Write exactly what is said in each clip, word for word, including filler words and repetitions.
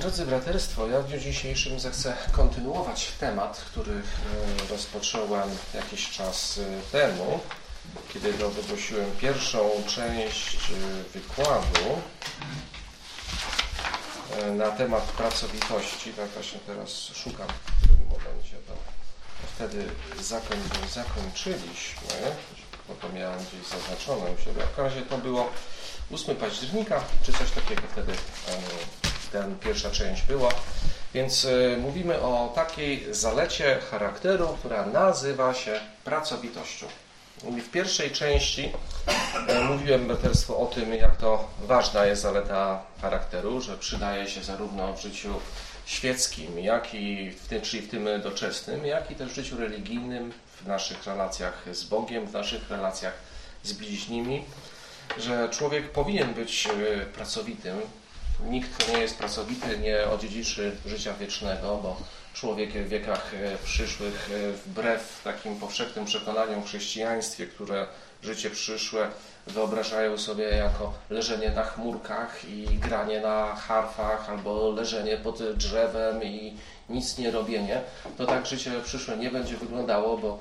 Drodzy braterstwo, ja w dniu dzisiejszym zechcę kontynuować temat, który rozpocząłem jakiś czas temu, kiedy to wygłosiłem pierwszą część wykładu na temat pracowitości. Tak właśnie teraz szukam w tym momencie, to wtedy zakoń, zakończyliśmy, bo to miałem gdzieś zaznaczone u siebie. W każdym razie to było ósmego października, czy coś takiego wtedy ten pierwsza część była. Więc y, mówimy o takiej zalecie charakteru, która nazywa się pracowitością. I w pierwszej części y, mówiłem braterstwo o tym, jak to ważna jest zaleta charakteru, że przydaje się zarówno w życiu świeckim, jak i w tym, czyli w tym doczesnym, jak i też w życiu religijnym, w naszych relacjach z Bogiem, w naszych relacjach z bliźnimi, że człowiek powinien być y, pracowitym. Nikt, kto nie jest pracowity, nie odziedziczy życia wiecznego, bo człowiek w wiekach przyszłych, wbrew takim powszechnym przekonaniom w chrześcijaństwie, które życie przyszłe wyobrażają sobie jako leżenie na chmurkach i granie na harfach, albo leżenie pod drzewem i nic nie robienie, to tak życie przyszłe nie będzie wyglądało, bo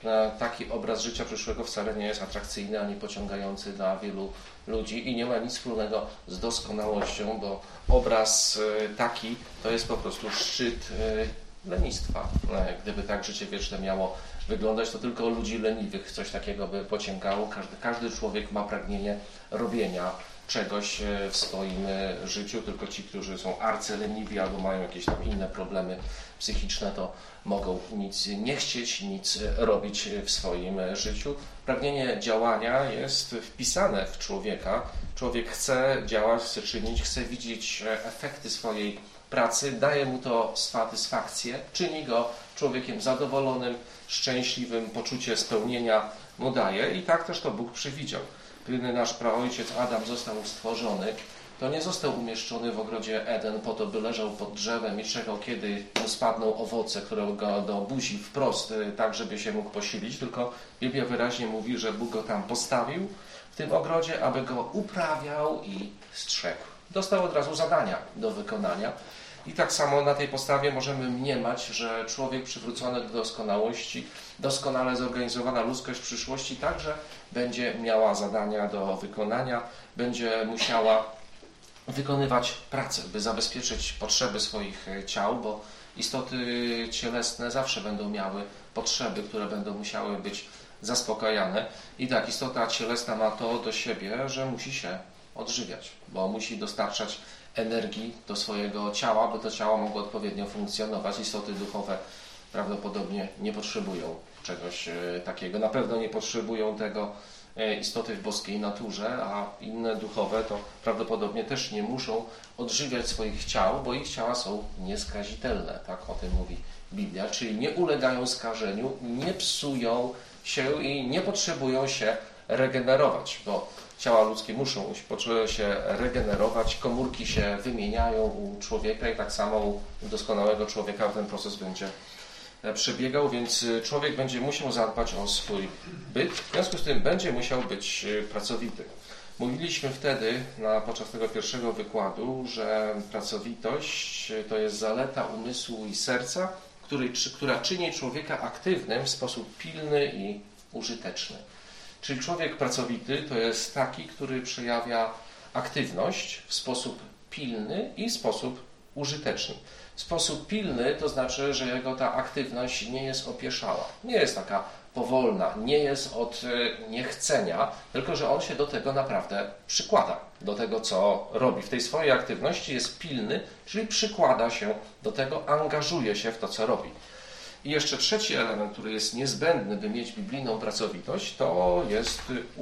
taki obraz życia przyszłego wcale nie jest atrakcyjny ani pociągający dla wielu ludzi i nie ma nic wspólnego z doskonałością, bo obraz taki to jest po prostu szczyt lenistwa. Gdyby tak życie wieczne miało wyglądać, to tylko ludzi leniwych coś takiego by pociągało. Każdy, każdy człowiek ma pragnienie robienia czegoś w swoim życiu, tylko ci, którzy są arcyleniwi albo mają jakieś tam inne problemy psychiczne, to mogą nic nie chcieć, nic robić w swoim życiu. Pragnienie działania jest wpisane w człowieka. Człowiek chce działać, chce czynić, chce widzieć efekty swojej pracy, daje mu to satysfakcję, czyni go człowiekiem zadowolonym, szczęśliwym, poczucie spełnienia mu daje i tak też to Bóg przewidział. Gdy nasz praojciec Adam został stworzony, to nie został umieszczony w ogrodzie Eden po to, by leżał pod drzewem i czekał, kiedy mu spadną owoce, które go do buzi wprost, tak żeby się mógł posilić, tylko Biblia wyraźnie mówi, że Bóg go tam postawił w tym ogrodzie, aby go uprawiał i strzegł. Dostał od razu zadania do wykonania i tak samo na tej podstawie możemy mniemać, że człowiek przywrócony do doskonałości, doskonale zorganizowana ludzkość w przyszłości także będzie miała zadania do wykonania, będzie musiała wykonywać pracę, by zabezpieczyć potrzeby swoich ciał, bo istoty cielesne zawsze będą miały potrzeby, które będą musiały być zaspokajane. I tak, istota cielesna ma to do siebie, że musi się odżywiać, bo musi dostarczać energii do swojego ciała, by to ciało mogło odpowiednio funkcjonować. Istoty duchowe prawdopodobnie nie potrzebują czegoś takiego. Na pewno nie potrzebują tego istoty w boskiej naturze, a inne duchowe to prawdopodobnie też nie muszą odżywiać swoich ciał, bo ich ciała są nieskazitelne. Tak o tym mówi Biblia, czyli nie ulegają skażeniu, nie psują się i nie potrzebują się regenerować, bo ciała ludzkie muszą się regenerować, komórki się wymieniają u człowieka i tak samo u doskonałego człowieka ten proces będzie przebiegał, więc człowiek będzie musiał zadbać o swój byt, w związku z tym będzie musiał być pracowity. Mówiliśmy wtedy na, podczas tego pierwszego wykładu, że pracowitość to jest zaleta umysłu i serca, który, która czyni człowieka aktywnym w sposób pilny i użyteczny. Czyli człowiek pracowity to jest taki, który przejawia aktywność w sposób pilny i w sposób użyteczny. Sposób pilny to znaczy, że jego ta aktywność nie jest opieszała, nie jest taka powolna, nie jest od niechcenia, tylko że on się do tego naprawdę przykłada, do tego, co robi. W tej swojej aktywności jest pilny, czyli przykłada się do tego, angażuje się w to, co robi. I jeszcze trzeci element, który jest niezbędny, by mieć biblijną pracowitość, to jest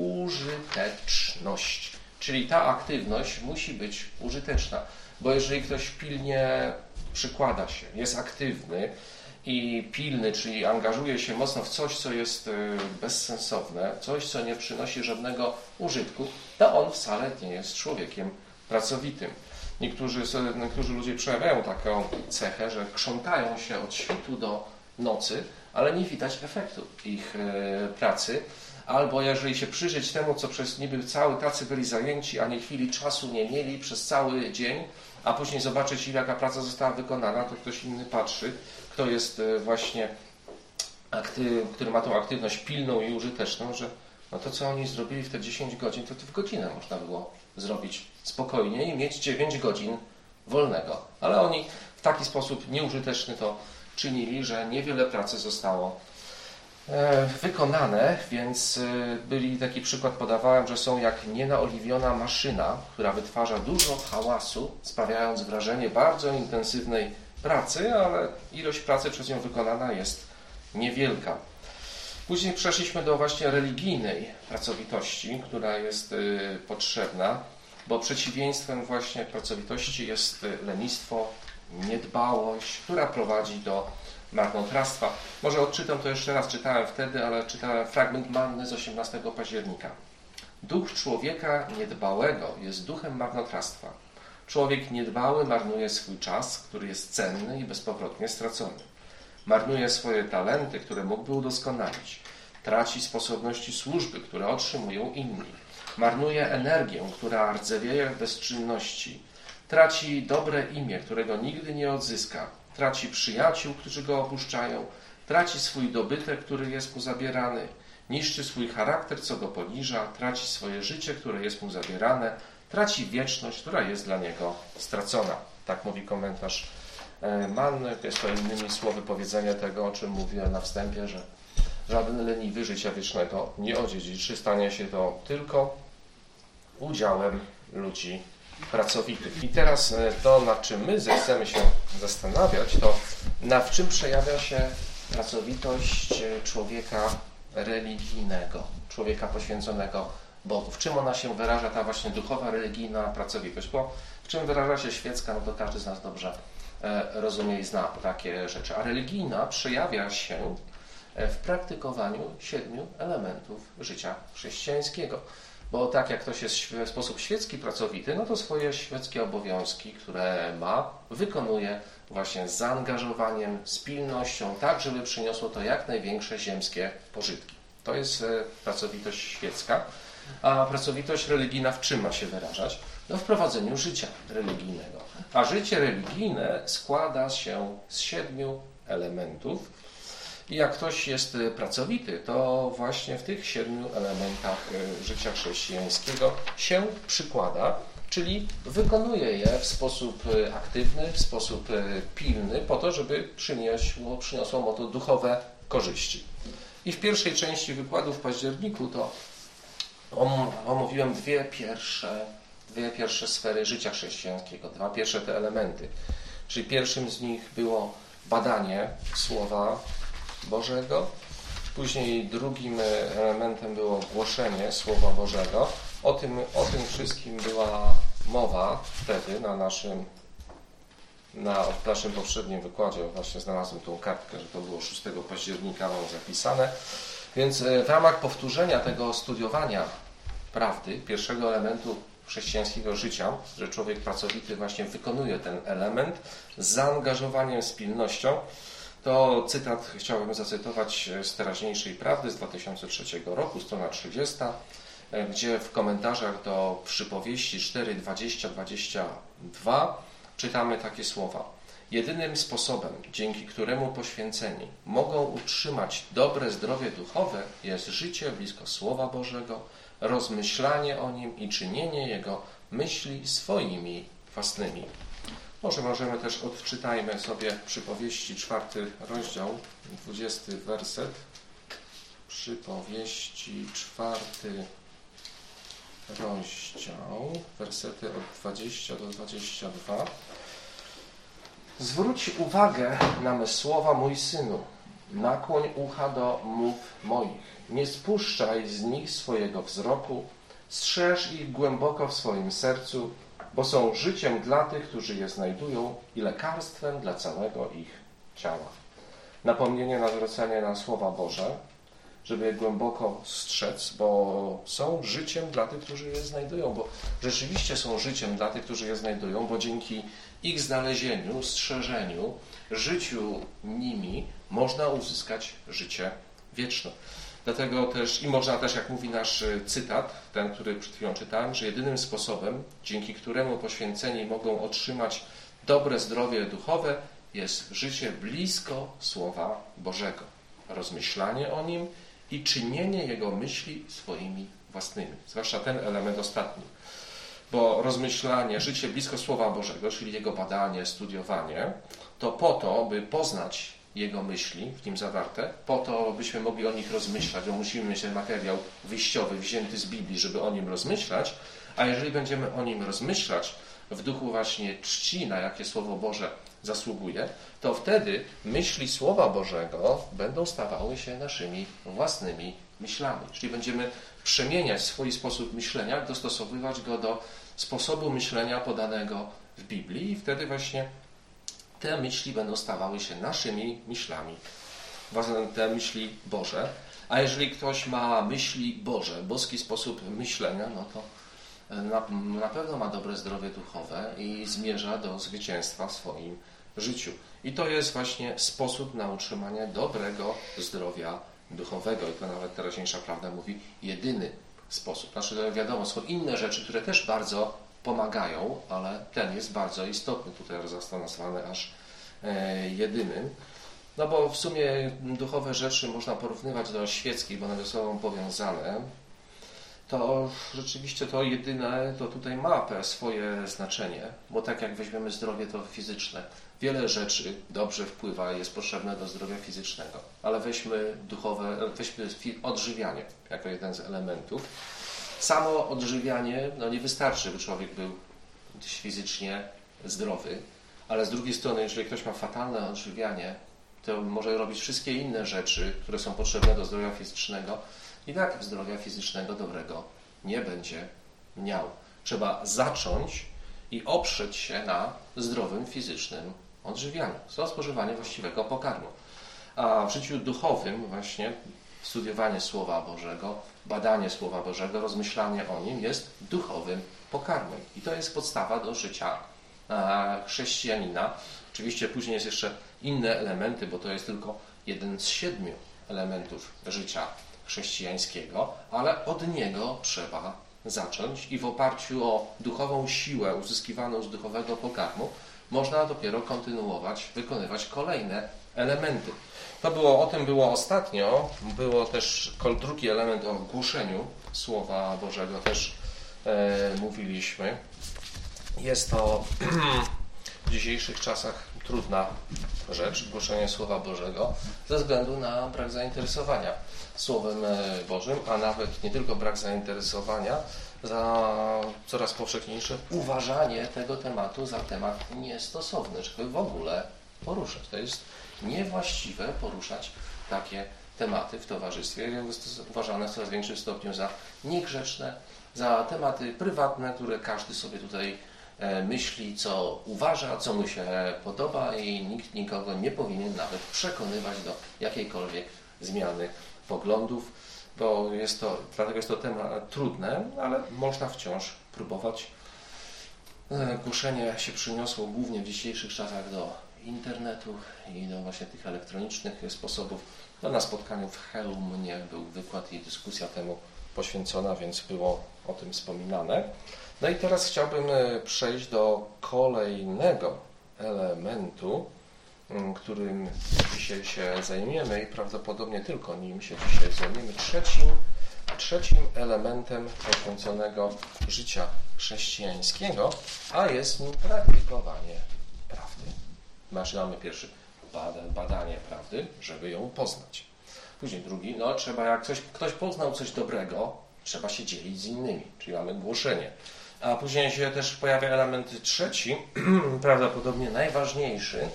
użyteczność. Czyli ta aktywność musi być użyteczna, bo jeżeli ktoś pilnie przykłada się, jest aktywny i pilny, czyli angażuje się mocno w coś, co jest bezsensowne, coś, co nie przynosi żadnego użytku, to on wcale nie jest człowiekiem pracowitym. Niektórzy, niektórzy ludzie przejawiają taką cechę, że krzątają się od świtu do nocy, ale nie widać efektu ich pracy. Albo jeżeli się przyjrzeć temu, co przez niby cały tacy byli zajęci, ani chwili czasu nie mieli przez cały dzień, a później zobaczyć, jaka praca została wykonana, to ktoś inny patrzy, kto jest właśnie aktyw, który ma tą aktywność pilną i użyteczną, że no to, co oni zrobili w te dziesięć godzin, to, to w godzinę można było zrobić spokojnie i mieć dziewięć godzin wolnego. Ale oni w taki sposób nieużyteczny to czynili, że niewiele pracy zostało e, wykonane, więc e, byli taki przykład podawałem, że są jak nienaoliwiona maszyna, która wytwarza dużo hałasu, sprawiając wrażenie bardzo intensywnej pracy, ale ilość pracy przez nią wykonana jest niewielka. Później przeszliśmy do właśnie religijnej pracowitości, która jest y, potrzebna, bo przeciwieństwem właśnie pracowitości jest lenistwo, niedbałość, która prowadzi do marnotrawstwa. Może odczytam to jeszcze raz, czytałem wtedy, ale czytałem fragment Manny z osiemnastego października. Duch człowieka niedbałego jest duchem marnotrawstwa. Człowiek niedbały marnuje swój czas, który jest cenny i bezpowrotnie stracony. Marnuje swoje talenty, które mógłby udoskonalić. Traci sposobności służby, które otrzymują inni. Marnuje energię, która rdzewieje w bezczynności. Traci dobre imię, którego nigdy nie odzyska. Traci przyjaciół, którzy go opuszczają. Traci swój dobytek, który jest mu zabierany. Niszczy swój charakter, co go poniża. Traci swoje życie, które jest mu zabierane. Traci wieczność, która jest dla niego stracona. Tak mówi komentarz Manny. Jest to innymi słowy powiedzenie tego, o czym mówiłem na wstępie, że żaden leniwy życia wiecznego nie odziedziczy. Stanie się to tylko udziałem ludzi pracowitych. I teraz to, nad czym my zechcemy się zastanawiać, to na w czym przejawia się pracowitość człowieka religijnego, człowieka poświęconego Bogu. W czym ona się wyraża, ta właśnie duchowa, religijna pracowitość? Bo w czym wyraża się świecka, no to każdy z nas dobrze rozumie i zna takie rzeczy. A religijna przejawia się w praktykowaniu siedmiu elementów życia chrześcijańskiego. Bo tak jak ktoś jest w sposób świecki pracowity, no to swoje świeckie obowiązki, które ma, wykonuje właśnie z zaangażowaniem, z pilnością, tak żeby przyniosło to jak największe ziemskie pożytki. To jest pracowitość świecka. A pracowitość religijna w czym ma się wyrażać? No w prowadzeniu życia religijnego. A życie religijne składa się z siedmiu elementów. I jak ktoś jest pracowity, to właśnie w tych siedmiu elementach życia chrześcijańskiego się przykłada, czyli wykonuje je w sposób aktywny, w sposób pilny, po to, żeby przyniosło, przyniosło mu to duchowe korzyści. I w pierwszej części wykładu w październiku to omówiłem dwie pierwsze, dwie pierwsze sfery życia chrześcijańskiego, dwa pierwsze te elementy. Czyli pierwszym z nich było badanie Słowa Bożego, później drugim elementem było głoszenie Słowa Bożego. O tym, o tym wszystkim była mowa wtedy na naszym, na, w naszym poprzednim wykładzie. Właśnie znalazłem tą kartkę, że to było szóstego października, mam zapisane. Więc w ramach powtórzenia tego studiowania prawdy, pierwszego elementu chrześcijańskiego życia, że człowiek pracowity właśnie wykonuje ten element z zaangażowaniem, z pilnością, to cytat chciałbym zacytować z teraźniejszej prawdy z dwa tysiące trzeciego roku, strona trzydziesta, gdzie w komentarzach do przypowieści cztery, dwadzieścia, dwadzieścia dwa czytamy takie słowa. Jedynym sposobem, dzięki któremu poświęceni mogą utrzymać dobre zdrowie duchowe, jest życie blisko Słowa Bożego, rozmyślanie o nim i czynienie jego myśli swoimi własnymi. Może możemy też odczytajmy sobie przypowieści, czwarty rozdział, dwudziesty werset. Przypowieści, czwarty rozdział, wersety od dwudziestego do dwudziestego drugiego. Zwróć uwagę na me słowa, mój synu. Nakłoń ucha do mów moich. Nie spuszczaj z nich swojego wzroku. Strzeż ich głęboko w swoim sercu, bo są życiem dla tych, którzy je znajdują i lekarstwem dla całego ich ciała. Napomnienie na zwrócenie na Słowa Boże, żeby je głęboko strzec, bo są życiem dla tych, którzy je znajdują, bo rzeczywiście są życiem dla tych, którzy je znajdują, bo dzięki ich znalezieniu, strzeżeniu, życiu nimi można uzyskać życie wieczne. Dlatego też, i można też, jak mówi nasz cytat, ten, który przed chwilą czytałem, że jedynym sposobem, dzięki któremu poświęceni mogą otrzymać dobre zdrowie duchowe, jest życie blisko Słowa Bożego, rozmyślanie o Nim i czynienie Jego myśli swoimi własnymi. Zwłaszcza ten element ostatni. Bo rozmyślanie, życie blisko Słowa Bożego, czyli Jego badanie, studiowanie, to po to, by poznać Jego myśli w nim zawarte, po to, byśmy mogli o nich rozmyślać, bo musimy mieć ten materiał wyjściowy, wzięty z Biblii, żeby o nim rozmyślać, a jeżeli będziemy o nim rozmyślać w duchu właśnie czci, na jakie Słowo Boże zasługuje, to wtedy myśli Słowa Bożego będą stawały się naszymi własnymi myślami. Czyli będziemy przemieniać swój sposób myślenia, dostosowywać go do sposobu myślenia podanego w Biblii i wtedy właśnie te myśli będą stawały się naszymi myślami, te myśli Boże. A jeżeli ktoś ma myśli Boże, boski sposób myślenia, no to na, na pewno ma dobre zdrowie duchowe i zmierza do zwycięstwa w swoim życiu. I to jest właśnie sposób na utrzymanie dobrego zdrowia duchowego. I to nawet teraźniejsza prawda mówi jedyny sposób. Znaczy wiadomo, są inne rzeczy, które też bardzo pomagają, ale ten jest bardzo istotny. Tutaj został nazwany aż e, jedynym. No bo w sumie duchowe rzeczy można porównywać do świeckich, bo one ze sobą powiązane. To rzeczywiście to jedyne, to tutaj ma swoje znaczenie, bo tak jak weźmiemy zdrowie to fizyczne, wiele rzeczy dobrze wpływa i jest potrzebne do zdrowia fizycznego, ale weźmy duchowe, weźmy odżywianie jako jeden z elementów. Samo odżywianie no nie wystarczy, by człowiek był fizycznie zdrowy, ale z drugiej strony, jeżeli ktoś ma fatalne odżywianie, to może robić wszystkie inne rzeczy, które są potrzebne do zdrowia fizycznego, i tak zdrowia fizycznego dobrego nie będzie miał. Trzeba zacząć i oprzeć się na zdrowym fizycznym odżywianiu. To spożywanie właściwego pokarmu. A w życiu duchowym właśnie studiowanie Słowa Bożego, badanie Słowa Bożego, rozmyślanie o nim jest duchowym pokarmem. I to jest podstawa do życia chrześcijanina. Oczywiście później jest jeszcze inne elementy, bo to jest tylko jeden z siedmiu elementów życia chrześcijańskiego, ale od niego trzeba zacząć i w oparciu o duchową siłę uzyskiwaną z duchowego pokarmu można dopiero kontynuować, wykonywać kolejne elementy. To było, o tym było ostatnio, było też drugi element o głoszeniu Słowa Bożego, też e, mówiliśmy. Jest to w dzisiejszych czasach trudna rzecz, głoszenie Słowa Bożego, ze względu na brak zainteresowania Słowem Bożym, a nawet nie tylko brak zainteresowania, za coraz powszechniejsze uważanie tego tematu za temat niestosowny, żeby w ogóle poruszać. To jest niewłaściwe poruszać takie tematy w towarzystwie. Jest uważane w coraz większym stopniu za niegrzeczne, za tematy prywatne, które każdy sobie tutaj myśli, co uważa, co mu się podoba i nikt nikogo nie powinien nawet przekonywać do jakiejkolwiek zmiany poglądów, bo jest to, dlatego jest to temat trudne, ale można wciąż próbować. Głoszenie się przyniosło głównie w dzisiejszych czasach do internetu i do właśnie tych elektronicznych sposobów. No, na spotkaniu w Chełmie był wykład i dyskusja temu poświęcona, więc było o tym wspominane. No i teraz chciałbym przejść do kolejnego elementu, którym dzisiaj się zajmiemy i prawdopodobnie tylko nim się dzisiaj zajmiemy. Trzecim, trzecim elementem poświęconego życia chrześcijańskiego, a jest nim praktykowanie prawdy. Mamy pierwszy badanie prawdy, żeby ją poznać. Później drugi, no trzeba jak coś, ktoś poznał coś dobrego, trzeba się dzielić z innymi, czyli mamy głoszenie. A później się też pojawia element trzeci, prawdopodobnie najważniejszy,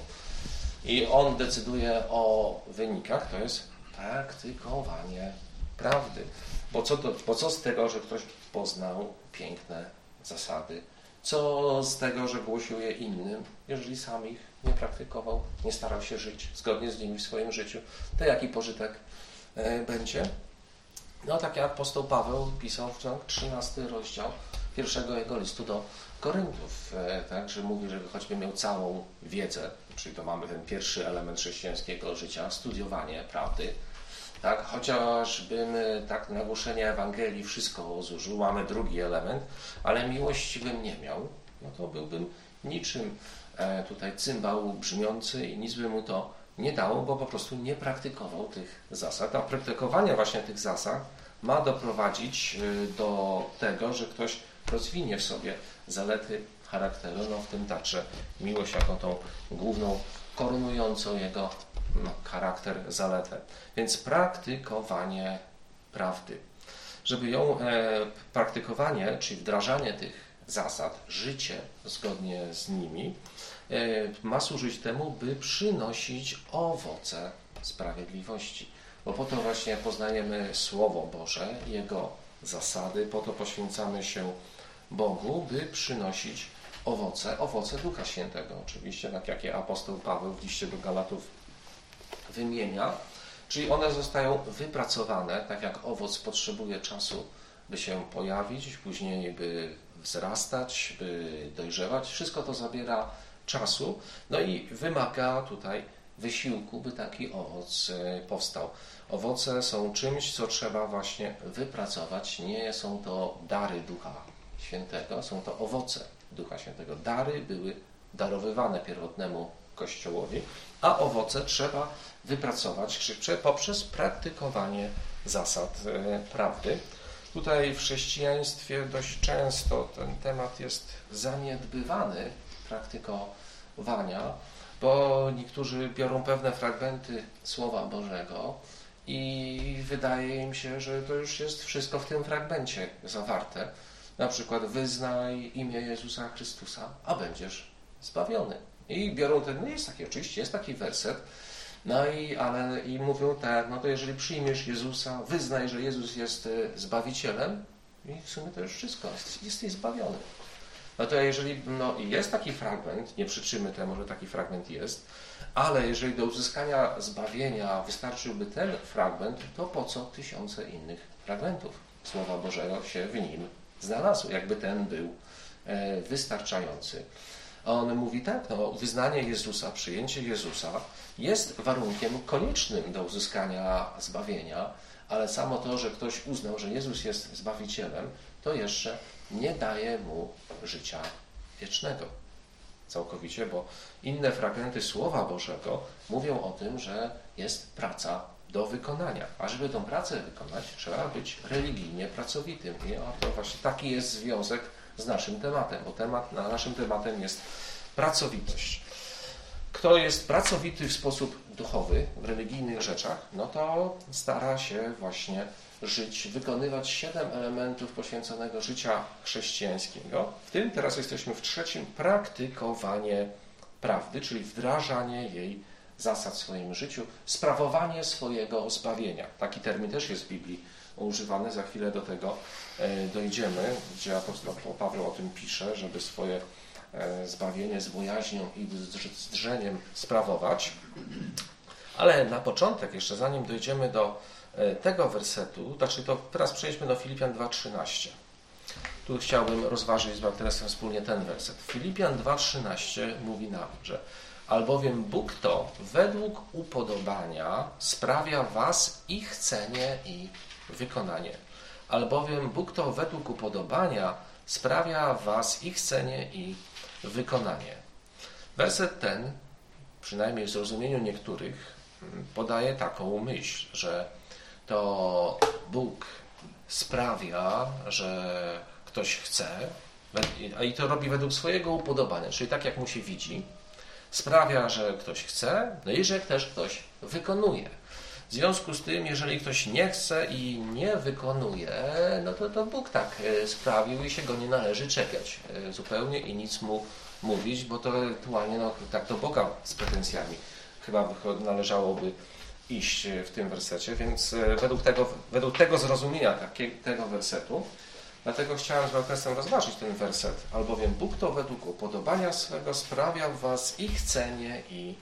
i on decyduje o wynikach, to jest praktykowanie prawdy. Bo co, to, bo co z tego, że ktoś poznał piękne zasady? Co z tego, że głosił je innym, jeżeli sam ich nie praktykował, nie starał się żyć zgodnie z nimi w swoim życiu? To jaki pożytek e, będzie? No tak jak apostoł Paweł pisał w trzynastym rozdział pierwszego jego listu do Koryntów, e, tak, że mówi, że choćby miał całą wiedzę, czyli to mamy ten pierwszy element chrześcijańskiego życia, studiowanie prawdy, tak, chociażbym tak na głoszenie Ewangelii wszystko zużył, mamy drugi element, ale miłości bym nie miał, no to byłbym niczym e, tutaj cymbał brzmiący i nic by mu to nie dało, bo po prostu nie praktykował tych zasad. A praktykowanie właśnie tych zasad ma doprowadzić do tego, że ktoś rozwinie w sobie zalety charakteru, no w tym także miłość jako tą główną, korunującą jego no, charakter, zaletę. Więc praktykowanie prawdy. Żeby ją e, praktykowanie, czyli wdrażanie tych zasad, życie zgodnie z nimi, e, ma służyć temu, by przynosić owoce sprawiedliwości. Bo po to właśnie poznajemy Słowo Boże, Jego zasady, po to poświęcamy się Bogu, by przynosić owoce, owoce Ducha Świętego. Oczywiście, tak jak je apostoł Paweł w liście do Galatów wymienia, czyli one zostają wypracowane, tak jak owoc potrzebuje czasu, by się pojawić, później by wzrastać, by dojrzewać. Wszystko to zabiera czasu, no i wymaga tutaj wysiłku, by taki owoc powstał. Owoce są czymś, co trzeba właśnie wypracować. Nie są to dary Ducha Świętego, są to owoce Ducha Świętego. Dary były darowywane pierwotnemu Kościołowi, a owoce trzeba wypracować poprzez praktykowanie zasad prawdy. Tutaj w chrześcijaństwie dość często ten temat jest zaniedbywany, praktykowania, bo niektórzy biorą pewne fragmenty Słowa Bożego i wydaje im się, że to już jest wszystko w tym fragmencie zawarte. Na przykład wyznaj imię Jezusa Chrystusa, a będziesz zbawiony. I biorą ten, no jest taki, oczywiście jest taki werset, no i, ale i mówią tak, no to jeżeli przyjmiesz Jezusa, wyznaj, że Jezus jest Zbawicielem i w sumie to już wszystko, jesteś zbawiony. No to jeżeli no, jest taki fragment, nie przyczymy temu, że taki fragment jest, ale jeżeli do uzyskania zbawienia wystarczyłby ten fragment, to po co tysiące innych fragmentów Słowa Bożego się w nim znalazły, jakby ten był e, wystarczający. A on mówi tak, no, wyznanie Jezusa, przyjęcie Jezusa jest warunkiem koniecznym do uzyskania zbawienia, ale samo to, że ktoś uznał, że Jezus jest Zbawicielem, to jeszcze nie daje mu życia wiecznego. Całkowicie, bo inne fragmenty Słowa Bożego mówią o tym, że jest praca do wykonania. A żeby tę pracę wykonać, trzeba być religijnie pracowitym. I to właśnie taki jest związek z naszym tematem, bo temat, naszym tematem jest pracowitość. Kto jest pracowity w sposób duchowy, w religijnych rzeczach, no to stara się właśnie żyć, wykonywać siedem elementów poświęconego życia chrześcijańskiego. W tym teraz jesteśmy w trzecim, praktykowanie prawdy, czyli wdrażanie jej zasad w swoim życiu, sprawowanie swojego zbawienia. Taki termin też jest w Biblii używany, za chwilę do tego dojdziemy, gdzie apostoł Paweł o tym pisze, żeby swoje zbawienie z bojaźnią i z drżeniem sprawować. Ale na początek, jeszcze zanim dojdziemy do tego wersetu, znaczy to teraz przejdźmy do Filipian dwa trzynaście. Tu chciałbym rozważyć z Bartelesem wspólnie ten werset. Filipian dwa trzynaście mówi nam, że albowiem Bóg to według upodobania sprawia was i chcenie i wykonanie. Albowiem Bóg to według upodobania sprawia was i chcenie i wykonanie. Werset ten, przynajmniej w zrozumieniu niektórych, podaje taką myśl, że to Bóg sprawia, że ktoś chce, i to robi według swojego upodobania, czyli tak jak mu się widzi, sprawia, że ktoś chce, no i że też ktoś wykonuje. W związku z tym, jeżeli ktoś nie chce i nie wykonuje, no to, to Bóg tak sprawił i się go nie należy czepiać zupełnie i nic mu mówić, bo to ewentualnie no, tak do Boga z pretensjami chyba należałoby iść w tym wersecie, więc według tego, według tego zrozumienia takie, tego wersetu, dlatego chciałem z Bartelesem rozważyć ten werset, albowiem Bóg to według upodobania swego sprawia w was i chcenie i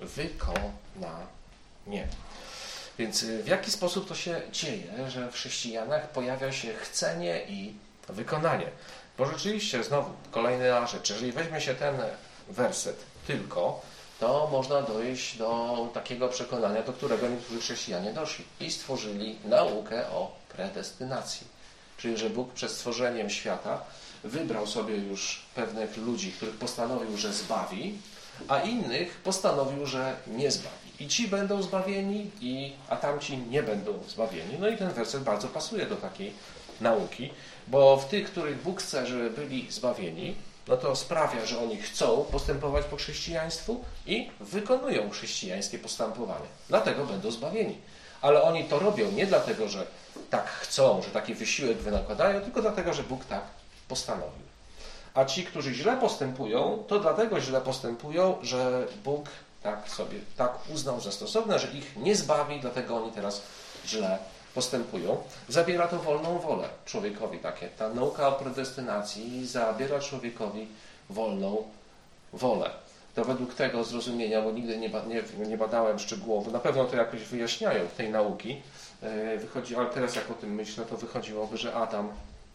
wykonanie. Więc w jaki sposób to się dzieje, że w chrześcijanach pojawia się chcenie i wykonanie? Bo rzeczywiście, znowu, kolejna rzecz, jeżeli weźmie się ten werset tylko, to można dojść do takiego przekonania, do którego niektórzy chrześcijanie doszli i stworzyli naukę o predestynacji. Czyli, że Bóg przed stworzeniem świata wybrał sobie już pewnych ludzi, których postanowił, że zbawi, a innych postanowił, że nie zbawi. I ci będą zbawieni, i, a tamci nie będą zbawieni. No i ten werset bardzo pasuje do takiej nauki, bo w tych, których Bóg chce, żeby byli zbawieni, no to sprawia, że oni chcą postępować po chrześcijaństwu i wykonują chrześcijańskie postępowanie. Dlatego będą zbawieni. Ale oni to robią nie dlatego, że tak chcą, że taki wysiłek wynakładają, tylko dlatego, że Bóg tak postanowił. A ci, którzy źle postępują, to dlatego źle postępują, że Bóg tak sobie tak uznał za stosowne, że ich nie zbawi, dlatego oni teraz źle postępują. Zabiera to wolną wolę człowiekowi takie. Ta nauka o predestynacji zabiera człowiekowi wolną wolę. To według tego zrozumienia, bo nigdy nie, nie, nie badałem szczegółowo, na pewno to jakoś wyjaśniają w tej nauki, wychodzi, ale teraz jak o tym myślę, to wychodziłoby, że Adam,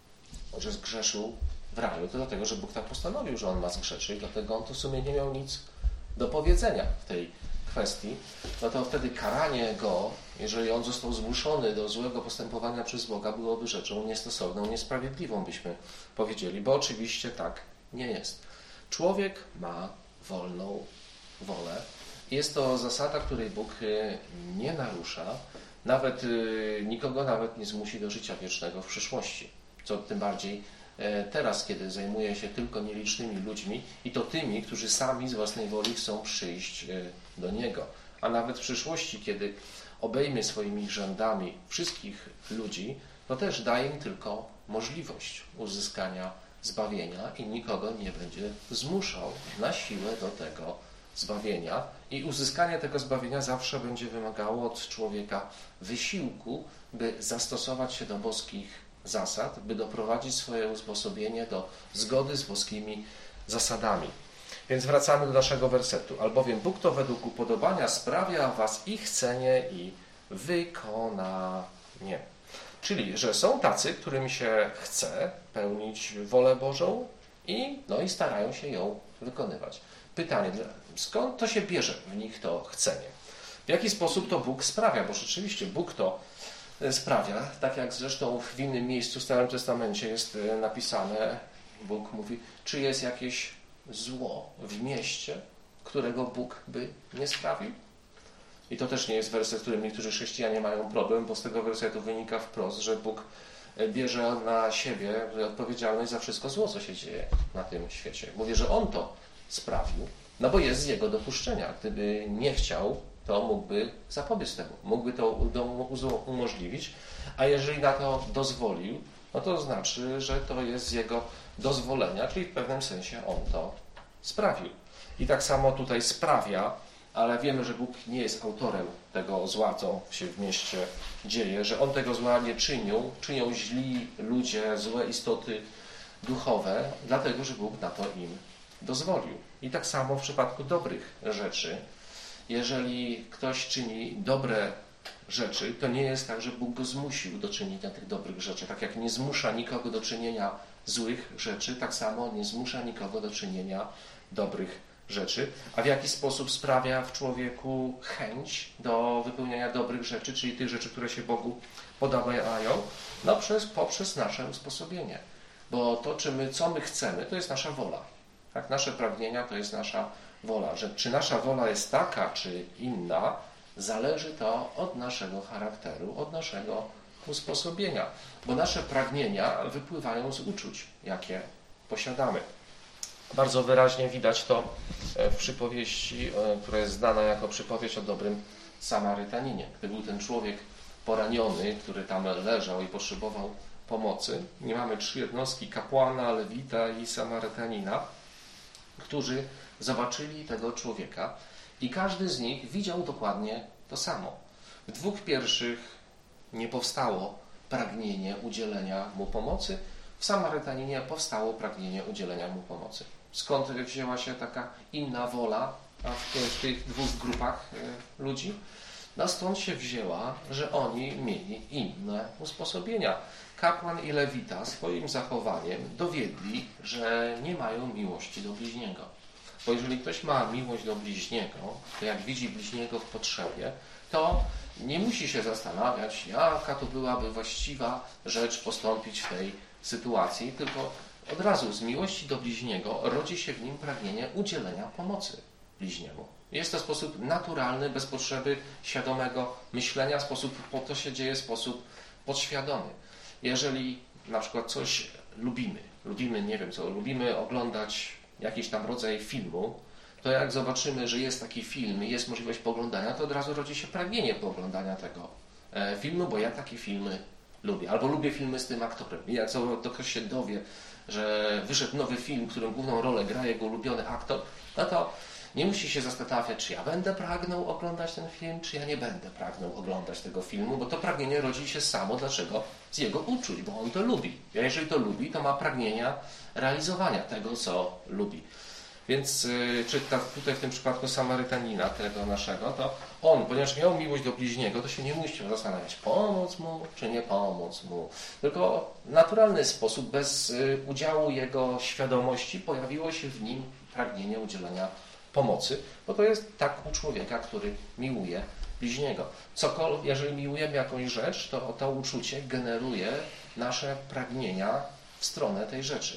że zgrzeszył w raju, to dlatego, że Bóg tak postanowił, że on ma zgrzeszyć, dlatego on to w sumie nie miał nic do powiedzenia w tej kwestii. No to wtedy karanie go, jeżeli on został zmuszony do złego postępowania przez Boga, byłoby rzeczą niestosowną, niesprawiedliwą, byśmy powiedzieli, bo oczywiście tak nie jest. Człowiek ma wolną wolę. Jest to zasada, której Bóg nie narusza, nawet nikogo nawet nie zmusi do życia wiecznego w przyszłości. Co tym bardziej teraz, kiedy zajmuje się tylko nielicznymi ludźmi i to tymi, którzy sami z własnej woli chcą przyjść do Niego. A nawet w przyszłości, kiedy obejmie swoimi rządami wszystkich ludzi, to też daje im tylko możliwość uzyskania zbawienia i nikogo nie będzie zmuszał na siłę do tego zbawienia. I uzyskanie tego zbawienia zawsze będzie wymagało od człowieka wysiłku, by zastosować się do boskich zasad, by doprowadzić swoje usposobienie do zgody z boskimi zasadami. Więc wracamy do naszego wersetu. Albowiem Bóg to według upodobania sprawia was i chcenie, i wykonanie. Czyli, że są tacy, którym się chce pełnić wolę Bożą i, no i starają się ją wykonywać. Pytanie, skąd to się bierze w nich to chcenie? W jaki sposób to Bóg sprawia? Bo rzeczywiście Bóg to sprawia, tak jak zresztą w innym miejscu w Starym Testamencie jest napisane, Bóg mówi, czy jest jakieś zło w mieście, którego Bóg by nie sprawił? I to też nie jest werset, z którym niektórzy chrześcijanie mają problem, bo z tego wersetu wynika wprost, że Bóg bierze na siebie odpowiedzialność za wszystko zło, co się dzieje na tym świecie. Mówię, że On to sprawił, no bo jest z Jego dopuszczenia. Gdyby nie chciał, to mógłby zapobiec temu, mógłby to umożliwić, a jeżeli na to dozwolił, no to znaczy, że to jest z Jego dozwolenia, czyli w pewnym sensie On to sprawił. I tak samo tutaj sprawia, ale wiemy, że Bóg nie jest autorem tego zła, co się w mieście dzieje, że On tego zła nie czynił, czynią źli ludzie, złe istoty duchowe, dlatego, że Bóg na to im dozwolił. I tak samo w przypadku dobrych rzeczy. Jeżeli ktoś czyni dobre rzeczy, to nie jest tak, że Bóg go zmusił do czynienia tych dobrych rzeczy. Tak jak nie zmusza nikogo do czynienia złych rzeczy, tak samo nie zmusza nikogo do czynienia dobrych rzeczy. A w jaki sposób sprawia w człowieku chęć do wypełniania dobrych rzeczy, czyli tych rzeczy, które się Bogu podobają? No przez, poprzez nasze usposobienie. Bo to, czy my, co my chcemy, to jest nasza wola. Tak? Nasze pragnienia to jest nasza wola. Że czy nasza wola jest taka, czy inna, zależy to od naszego charakteru, od naszego usposobienia. Bo nasze pragnienia wypływają z uczuć, jakie posiadamy. Bardzo wyraźnie widać to w przypowieści, która jest znana jako przypowieść o dobrym Samarytaninie. Gdy był ten człowiek poraniony, który tam leżał i potrzebował pomocy, nie mamy trzy jednostki, kapłana, lewita i Samarytanina, którzy zobaczyli tego człowieka i każdy z nich widział dokładnie to samo. W dwóch pierwszych nie powstało pragnienie udzielenia mu pomocy, w Samarytaninie powstało pragnienie udzielenia mu pomocy. Skąd wzięła się taka inna wola w tych dwóch grupach ludzi? No stąd się wzięła, że oni mieli inne usposobienia. Kapłan i lewita swoim zachowaniem dowiedli, że nie mają miłości do bliźniego. Bo jeżeli ktoś ma miłość do bliźniego, to jak widzi bliźniego w potrzebie, to nie musi się zastanawiać, jaka to byłaby właściwa rzecz postąpić w tej sytuacji, tylko od razu z miłości do bliźniego rodzi się w nim pragnienie udzielenia pomocy bliźniemu. Jest to sposób naturalny, bez potrzeby świadomego myślenia, sposób, to się dzieje w sposób podświadomy. Jeżeli na przykład coś lubimy, lubimy, nie wiem co, lubimy oglądać jakiś tam rodzaj filmu, to jak zobaczymy, że jest taki film i jest możliwość poglądania, to od razu rodzi się pragnienie pooglądania tego filmu, bo ja takie filmy lubię. Albo lubię filmy z tym aktorem. I jak to ktoś się dowie, że wyszedł nowy film, w którym główną rolę gra jego ulubiony aktor, no to nie musi się zastanawiać, czy ja będę pragnął oglądać ten film, czy ja nie będę pragnął oglądać tego filmu, bo to pragnienie rodzi się samo. Dlaczego? Z jego uczuć, bo on to lubi. A jeżeli to lubi, to ma pragnienia realizowania tego, co lubi. Więc czy ta, tutaj w tym przypadku Samarytanina, tego naszego, to on, ponieważ miał miłość do bliźniego, to się nie musiał zastanawiać, pomóc mu, czy nie pomóc mu. Tylko w naturalny sposób, bez udziału jego świadomości, pojawiło się w nim pragnienie udzielenia pomocy, bo to jest tak u człowieka, który miłuje bliźniego. Cokolwiek, jeżeli miłujemy jakąś rzecz, to to uczucie generuje nasze pragnienia w stronę tej rzeczy.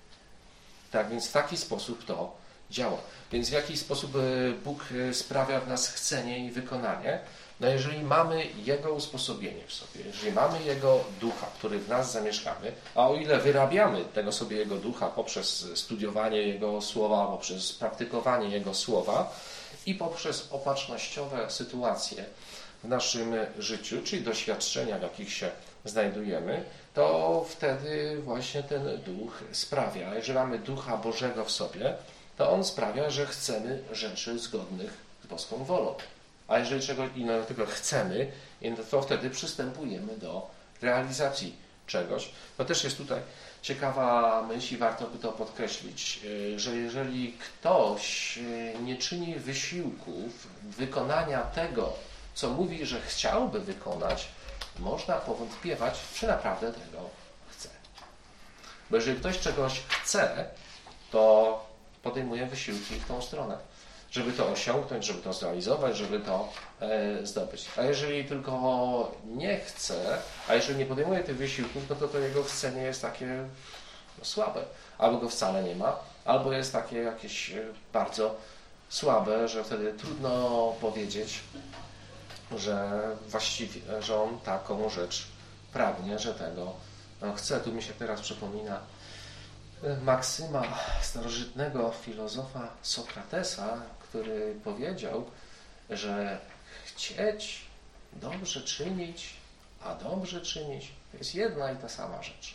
Tak więc w taki sposób to działa. Więc w jaki sposób Bóg sprawia w nas chcenie i wykonanie? No jeżeli mamy Jego usposobienie w sobie, jeżeli mamy Jego ducha, który w nas zamieszkamy, a o ile wyrabiamy tego sobie Jego ducha poprzez studiowanie Jego słowa, poprzez praktykowanie Jego słowa i poprzez opatrznościowe sytuacje w naszym życiu, czyli doświadczenia, w jakich się znajdujemy, to wtedy właśnie ten duch sprawia. Jeżeli mamy ducha Bożego w sobie, to on sprawia, że chcemy rzeczy zgodnych z boską wolą. A jeżeli czegoś innego tylko chcemy, to wtedy przystępujemy do realizacji czegoś. To też jest tutaj ciekawa myśl i warto by to podkreślić, że jeżeli ktoś nie czyni wysiłków wykonania tego, co mówi, że chciałby wykonać, można powątpiewać, czy naprawdę tego chce. Bo jeżeli ktoś czegoś chce, to podejmuje wysiłki w tą stronę, żeby to osiągnąć, żeby to zrealizować, żeby to e, zdobyć. A jeżeli tylko nie chce, a jeżeli nie podejmuje tych wysiłków, no to to jego chcenie jest takie no, słabe. Albo go wcale nie ma, albo jest takie jakieś bardzo słabe, że wtedy trudno powiedzieć, że właściwie, że on taką rzecz pragnie, że tego no, chce. Tu mi się teraz przypomina maksyma starożytnego filozofa Sokratesa, który powiedział, że chcieć dobrze czynić, a dobrze czynić to jest jedna i ta sama rzecz.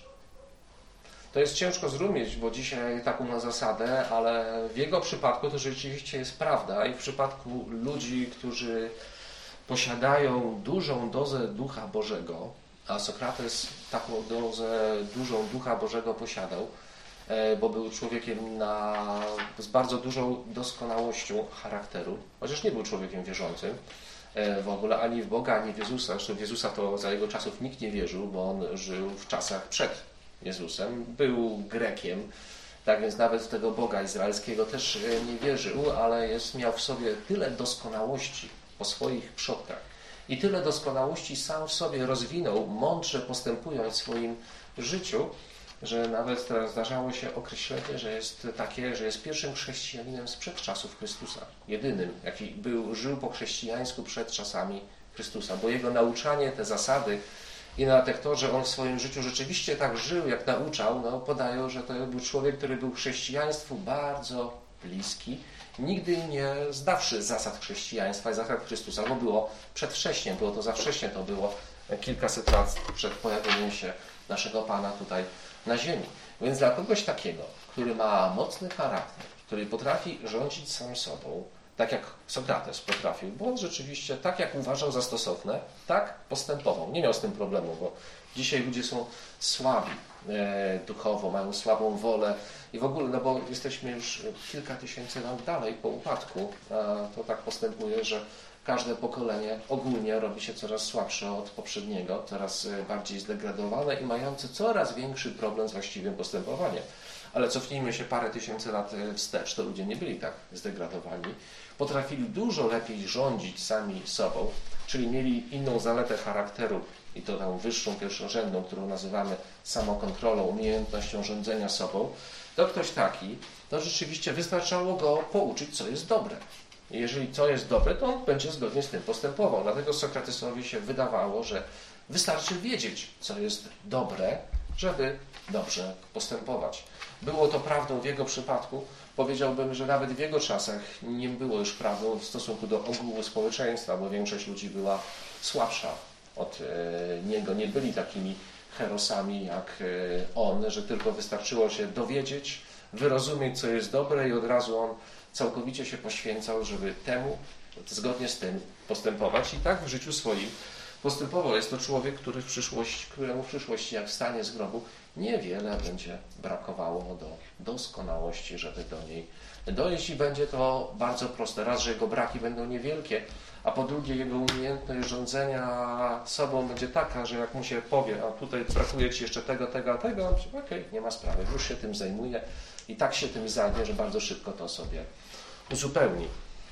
To jest ciężko zrozumieć, bo dzisiaj taką ma zasadę, ale w jego przypadku to rzeczywiście jest prawda i w przypadku ludzi, którzy posiadają dużą dozę Ducha Bożego, a Sokrates taką dozę, dużą Ducha Bożego posiadał, bo był człowiekiem na, z bardzo dużą doskonałością charakteru, chociaż nie był człowiekiem wierzącym w ogóle ani w Boga, ani w Jezusa. Zresztą w Jezusa to za jego czasów nikt nie wierzył, bo on żył w czasach przed Jezusem. Był Grekiem, tak więc nawet w tego Boga izraelskiego też nie wierzył, ale jest, miał w sobie tyle doskonałości po swoich przodkach i tyle doskonałości sam w sobie rozwinął, mądrze postępując w swoim życiu, że nawet teraz zdarzało się określenie, że jest takie, że jest pierwszym chrześcijaninem sprzed czasów Chrystusa. Jedynym, jaki był, żył po chrześcijańsku przed czasami Chrystusa. Bo jego nauczanie, te zasady i nawet to, że on w swoim życiu rzeczywiście tak żył, jak nauczał, no, podają, że to był człowiek, który był chrześcijaństwu bardzo bliski, nigdy nie zdawszy zasad chrześcijaństwa i zasad Chrystusa, bo było przedwcześnie, było to za wcześnie, to było kilkaset lat przed pojawieniem się naszego Pana tutaj na ziemi. Więc dla kogoś takiego, który ma mocny charakter, który potrafi rządzić sam sobą, tak jak Sokrates potrafił, bo on rzeczywiście tak jak uważał za stosowne, tak postępował. Nie miał z tym problemu, bo dzisiaj ludzie są słabi e, duchowo, mają słabą wolę i w ogóle, no bo jesteśmy już kilka tysięcy lat dalej po upadku, a to tak postępuje, że każde pokolenie ogólnie robi się coraz słabsze od poprzedniego, coraz bardziej zdegradowane i mające coraz większy problem z właściwym postępowaniem. Ale cofnijmy się parę tysięcy lat wstecz, to ludzie nie byli tak zdegradowani. Potrafili dużo lepiej rządzić sami sobą, czyli mieli inną zaletę charakteru i to tą wyższą, pierwszorzędną, którą nazywamy samokontrolą, umiejętnością rządzenia sobą. To ktoś taki, to rzeczywiście wystarczało go pouczyć, co jest dobre. I jeżeli co jest dobre, to on będzie zgodnie z tym postępował. Dlatego Sokratesowi się wydawało, że wystarczy wiedzieć, co jest dobre, żeby dobrze postępować. Było to prawdą w jego przypadku. Powiedziałbym, że nawet w jego czasach nie było już prawdą w stosunku do ogółu społeczeństwa, bo większość ludzi była słabsza od niego. Nie byli takimi herosami jak on, że tylko wystarczyło się dowiedzieć, wyrozumieć, co jest dobre i od razu on całkowicie się poświęcał, żeby temu, zgodnie z tym postępować. I tak w życiu swoim postępował. Jest to człowiek, który w przyszłości, któremu w przyszłości, jak wstanie z grobu, niewiele będzie brakowało do doskonałości, żeby do niej dojść i będzie to bardzo proste. Raz, że jego braki będą niewielkie, a po drugie jego umiejętność rządzenia sobą będzie taka, że jak mu się powie, a tutaj brakuje ci jeszcze tego, tego, a tego, okej, okay, nie ma sprawy, już się tym zajmuje i tak się tym zajmie, że bardzo szybko to sobie uzupełni.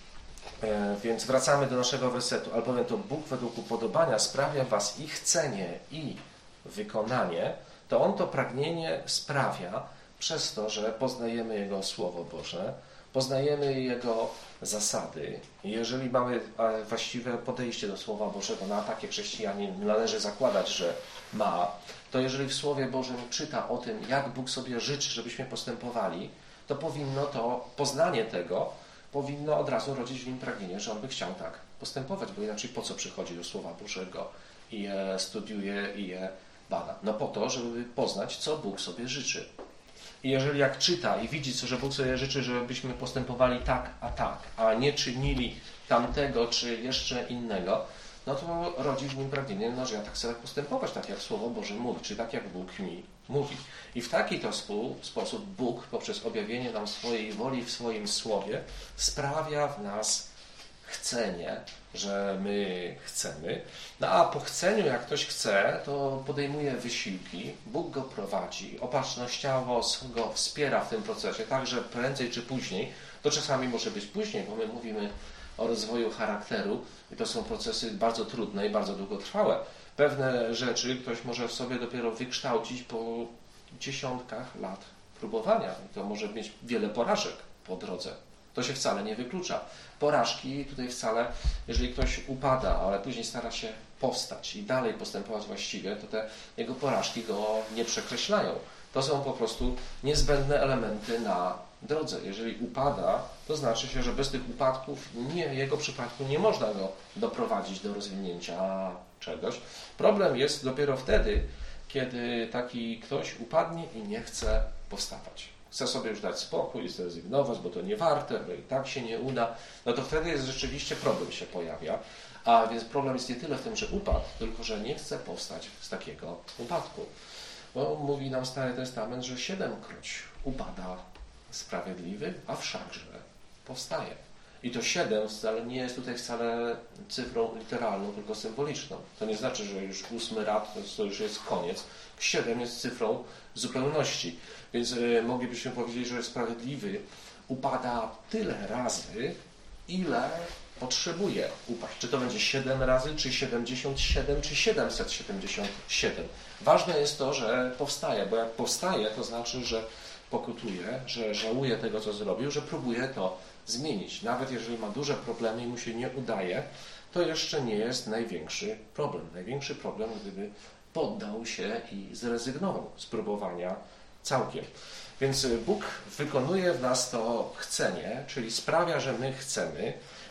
E, więc wracamy do naszego wersetu, albowiem to Bóg według upodobania sprawia was i chcenie, i wykonanie, to On to pragnienie sprawia przez to, że poznajemy Jego Słowo Boże, poznajemy Jego zasady. I jeżeli mamy właściwe podejście do Słowa Bożego, no a takie chrześcijanin należy zakładać, że ma, to jeżeli w Słowie Bożym czyta o tym, jak Bóg sobie życzy, żebyśmy postępowali, to powinno to, poznanie tego, powinno od razu rodzić w nim pragnienie, że On by chciał tak postępować, bo inaczej po co przychodzi do Słowa Bożego i je studiuje i je bada? No po to, żeby poznać, co Bóg sobie życzy. I jeżeli jak czyta i widzi, co, że Bóg sobie życzy, żebyśmy postępowali tak, a tak, a nie czynili tamtego czy jeszcze innego, no to rodzi w nim pragnienie, no, że ja tak chcę postępować, tak jak Słowo Boże mówi, czy tak jak Bóg mi mówi. I w taki to sposób Bóg poprzez objawienie nam swojej woli w swoim Słowie sprawia w nas chcenie, że my chcemy. No a po chceniu, jak ktoś chce, to podejmuje wysiłki, Bóg go prowadzi, opatrznościowo go wspiera w tym procesie, także prędzej czy później, to czasami może być później, bo my mówimy o rozwoju charakteru i to są procesy bardzo trudne i bardzo długotrwałe. Pewne rzeczy ktoś może w sobie dopiero wykształcić po dziesiątkach lat próbowania. I to może mieć wiele porażek po drodze. To się wcale nie wyklucza. Porażki tutaj wcale, jeżeli ktoś upada, ale później stara się powstać i dalej postępować właściwie, to te jego porażki go nie przekreślają. To są po prostu niezbędne elementy na drodze. Jeżeli upada, to znaczy się, że bez tych upadków nie, w jego przypadku nie można go doprowadzić do rozwinięcia czegoś. Problem jest dopiero wtedy, kiedy taki ktoś upadnie i nie chce powstawać. Chce sobie już dać spokój, zrezygnować, bo to nie warte, bo i tak się nie uda, no to wtedy jest rzeczywiście problem się pojawia. A więc problem jest nie tyle w tym, że upadł, tylko że nie chce powstać z takiego upadku. Bo mówi nam Stary Testament, że siedemkroć upada sprawiedliwy, a wszakże powstaje. I to siedem wcale nie jest tutaj wcale cyfrą literalną, tylko symboliczną. To nie znaczy, że już ósmy rad to już jest koniec. Siedem jest cyfrą zupełności. Więc y, moglibyśmy powiedzieć, że sprawiedliwy upada tyle razy, ile potrzebuje upaść. Czy to będzie siedem razy, czy siedemdziesiąt siedem, czy siedemset siedemdziesiąt siedem. Ważne jest to, że powstaje, bo jak powstaje, to znaczy, że pokutuje, że żałuje tego, co zrobił, że próbuje to zmienić. Nawet jeżeli ma duże problemy i mu się nie udaje, to jeszcze nie jest największy problem. Największy problem, gdyby poddał się i zrezygnował z próbowania całkiem. Więc Bóg wykonuje w nas to chcenie, czyli sprawia, że my chcemy,